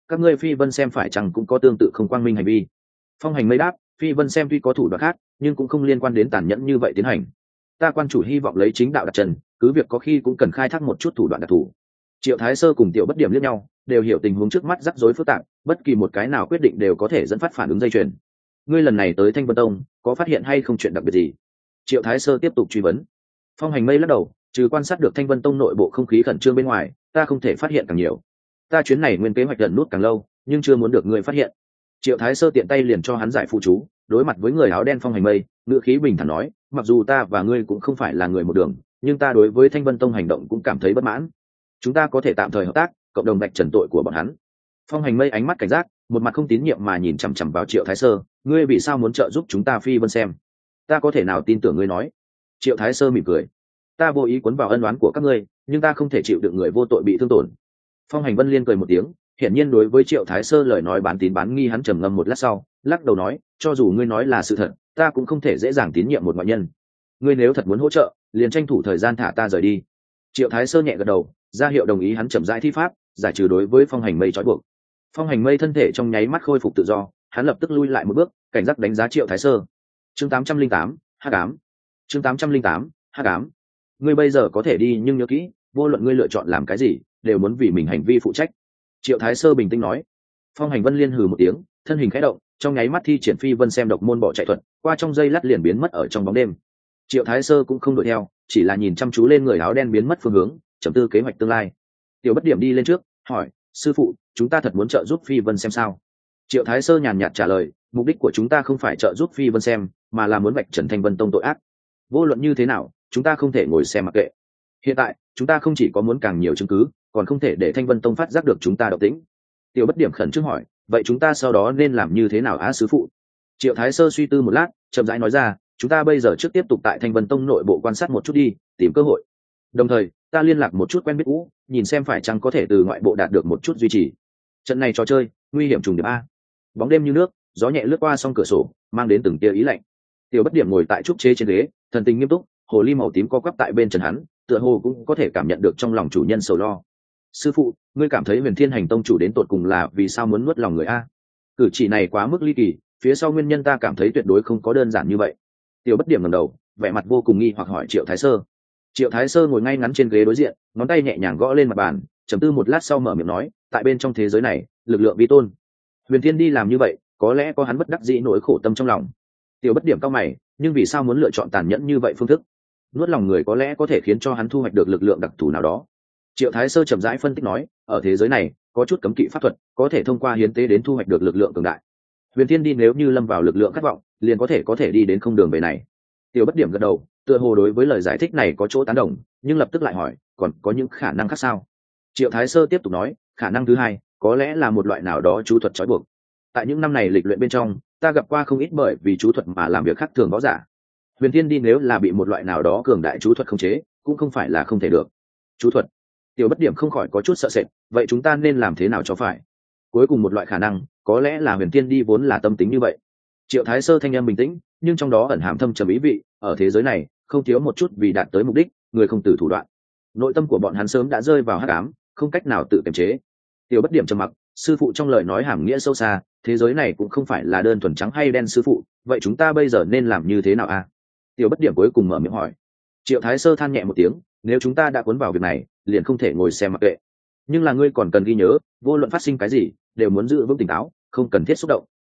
các ngươi phi vân xem phải chăng cũng có tương tự không quang minh hành vi? Phong Hành Mây đáp, phi vân xem tuy có thủ đoạn khác nhưng cũng không liên quan đến tàn nhẫn như vậy tiến hành. Ta quan chủ hy vọng lấy chính đạo đặt chân, cứ việc có khi cũng cần khai thác một chút thủ đoạn đặc thù. Triệu Thái Sơ cùng Tiểu Bất Điểm liếc nhau, đều hiểu tình huống trước mắt rắc rối phức tạp, bất kỳ một cái nào quyết định đều có thể dẫn phát phản ứng dây chuyền. Ngươi lần này tới Thanh Vân Tông, có phát hiện hay không chuyện đặc biệt gì? Triệu Thái Sơ tiếp tục truy vấn. Phong Hành Mây lắc đầu, trừ quan sát được Thanh Vân Tông nội bộ không khí khẩn trương bên ngoài, ta không thể phát hiện càng nhiều. Ta chuyến này nguyên kế hoạch gần nút càng lâu, nhưng chưa muốn được ngươi phát hiện. Triệu Thái Sơ tiện tay liền cho hắn giải phụ chú, đối mặt với người áo đen Phong Hành Mây, ngữ khí bình thản nói, mặc dù ta và ngươi cũng không phải là người một đường, nhưng ta đối với Thanh Vân Tông hành động cũng cảm thấy bất mãn. Chúng ta có thể tạm thời hợp tác, cộng đồng vạch trần tội của bọn hắn. Phong Hành Mây ánh mắt cảnh giác, một mặt không tín nhiệm mà nhìn chằm chằm vào Triệu Thái Sơ, ngươi vì sao muốn trợ giúp chúng ta phi vân xem? Ta có thể nào tin tưởng ngươi nói? Triệu Thái Sơ mỉm cười, ta vô ý cuốn vào ân oán của các ngươi, nhưng ta không thể chịu được người vô tội bị thương tổn. Phong Hành Vân liên cười một tiếng, hiển nhiên đối với Triệu Thái Sơ lời nói bán tín bán nghi, hắn trầm ngâm một lát sau, lắc đầu nói, cho dù ngươi nói là sự thật, ta cũng không thể dễ dàng tín nhiệm một ngoại nhân. Ngươi nếu thật muốn hỗ trợ, liền tranh thủ thời gian thả ta rời đi. Triệu Thái Sơ nhẹ gật đầu, ra hiệu đồng ý, hắn chậm rãi thi pháp, giải trừ đối với Phong Hành Mây trói buộc. Phong Hành Mây thân thể trong nháy mắt khôi phục tự do, hắn lập tức lui lại một bước, cảnh giác đánh giá Triệu Thái Sơ. Chương tám trăm linh tám, Hắc ám. Chương tám trăm linh tám, Hắc ám. Ngươi bây giờ có thể đi, nhưng nhớ kỹ, vô luận ngươi lựa chọn làm cái gì, đều muốn vì mình hành vi phụ trách. Triệu Thái Sơ bình tĩnh nói. Phong Hành Vân liên hừ một tiếng, thân hình khẽ động, trong nháy mắt thi triển phi vân xem độc môn bỏ chạy thuật, qua trong giây lát liền biến mất ở trong bóng đêm. Triệu Thái Sơ cũng không đuổi theo, chỉ là nhìn chăm chú lên người áo đen biến mất phương hướng, trầm tư kế hoạch tương lai. Tiểu Bất Điểm đi lên trước, hỏi, sư phụ, chúng ta thật muốn trợ giúp phi vân xem sao? Triệu Thái Sơ nhàn nhạt trả lời, mục đích của chúng ta không phải trợ giúp phi vân xem, mà là muốn vạch trần Thanh Vân Tông tội ác. Vô luận như thế nào, chúng ta không thể ngồi xem mặc kệ. Hiện tại, chúng ta không chỉ có muốn càng nhiều chứng cứ, còn không thể để Thanh Vân Tông phát giác được chúng ta động tĩnh. Tiểu Bất Điểm khẩn trương hỏi, vậy chúng ta sau đó nên làm như thế nào á sư phụ? Triệu Thái Sơ suy tư một lát, chậm rãi nói ra, chúng ta bây giờ trước tiếp tục tại Thanh Vân Tông nội bộ quan sát một chút đi, tìm cơ hội. Đồng thời, ta liên lạc một chút quen biết cũ, nhìn xem phải chăng có thể từ ngoại bộ đạt được một chút duy trì. Trận này trò chơi, nguy hiểm trùng điệp a. Bóng đêm như nước, gió nhẹ lướt qua song cửa sổ, mang đến từng tia ý lạnh. Tiểu Bất Điểm ngồi tại trúc chế trên ghế, thần tình nghiêm túc, hồ ly màu tím co quắp tại bên chân hắn, tựa hồ cũng có thể cảm nhận được trong lòng chủ nhân sầu lo. Sư phụ, ngươi cảm thấy Huyền Thiên Hành Tông chủ đến tột cùng là vì sao muốn nuốt lòng người a? Cử chỉ này quá mức ly kỳ, phía sau nguyên nhân ta cảm thấy tuyệt đối không có đơn giản như vậy. Tiểu Bất Điểm ngẩng đầu, vẻ mặt vô cùng nghi hoặc hỏi Triệu Thái Sơ. Triệu Thái Sơ ngồi ngay ngắn trên ghế đối diện, ngón tay nhẹ nhàng gõ lên mặt bàn, trầm tư một lát sau mở miệng nói, tại bên trong thế giới này, lực lượng vi tôn. Huyền Thiên đi làm như vậy, có lẽ có hắn bất đắc dĩ nỗi khổ tâm trong lòng. Tiểu Bất Điểm cao mày, nhưng vì sao muốn lựa chọn tàn nhẫn như vậy phương thức? Nuốt lòng người có lẽ có thể khiến cho hắn thu hoạch được lực lượng đặc thù nào đó. Triệu Thái Sơ chậm rãi phân tích nói, ở thế giới này, có chút cấm kỵ pháp thuật, có thể thông qua hiến tế đến thu hoạch được lực lượng cường đại. Huyền Thiên đi nếu như lâm vào lực lượng khát vọng, liền có thể có thể đi đến không đường về này. Tiểu Bất Điểm gật đầu, tựa hồ đối với lời giải thích này có chỗ tán đồng, nhưng lập tức lại hỏi, còn có những khả năng khác sao? Triệu Thái Sơ tiếp tục nói, khả năng thứ hai, có lẽ là một loại nào đó chú thuật trói buộc. Tại những năm này lịch luyện bên trong, ta gặp qua không ít bởi vì chú thuật mà làm việc khác thường võ giả. Huyền Thiên đi nếu là bị một loại nào đó cường đại chú thuật khống chế, cũng không phải là không thể được. Chú thuật. Tiểu Bất Điểm không khỏi có chút sợ sệt, vậy chúng ta nên làm thế nào cho phải? Cuối cùng một loại khả năng, có lẽ là Huyền Thiên đi vốn là tâm tính như vậy. Triệu Thái Sơ thanh âm bình tĩnh, nhưng trong đó ẩn hàm thâm trầm ý vị, ở thế giới này, không thiếu một chút vì đạt tới mục đích, người không từ thủ đoạn. Nội tâm của bọn hắn sớm đã rơi vào hắc ám, không cách nào tự kiềm chế. Tiểu Bất Điểm trầm mặc, sư phụ trong lời nói hàm nghĩa sâu xa, thế giới này cũng không phải là đơn thuần trắng hay đen sư phụ, vậy chúng ta bây giờ nên làm như thế nào a? À? Tiểu Bất Điểm cuối cùng mở miệng hỏi. Triệu Thái Sơ than nhẹ một tiếng, nếu chúng ta đã cuốn vào việc này, liền không thể ngồi xem mặc kệ. Nhưng là ngươi còn cần ghi nhớ, vô luận phát sinh cái gì, đều muốn giữ vững tỉnh táo, không cần thiết xúc động.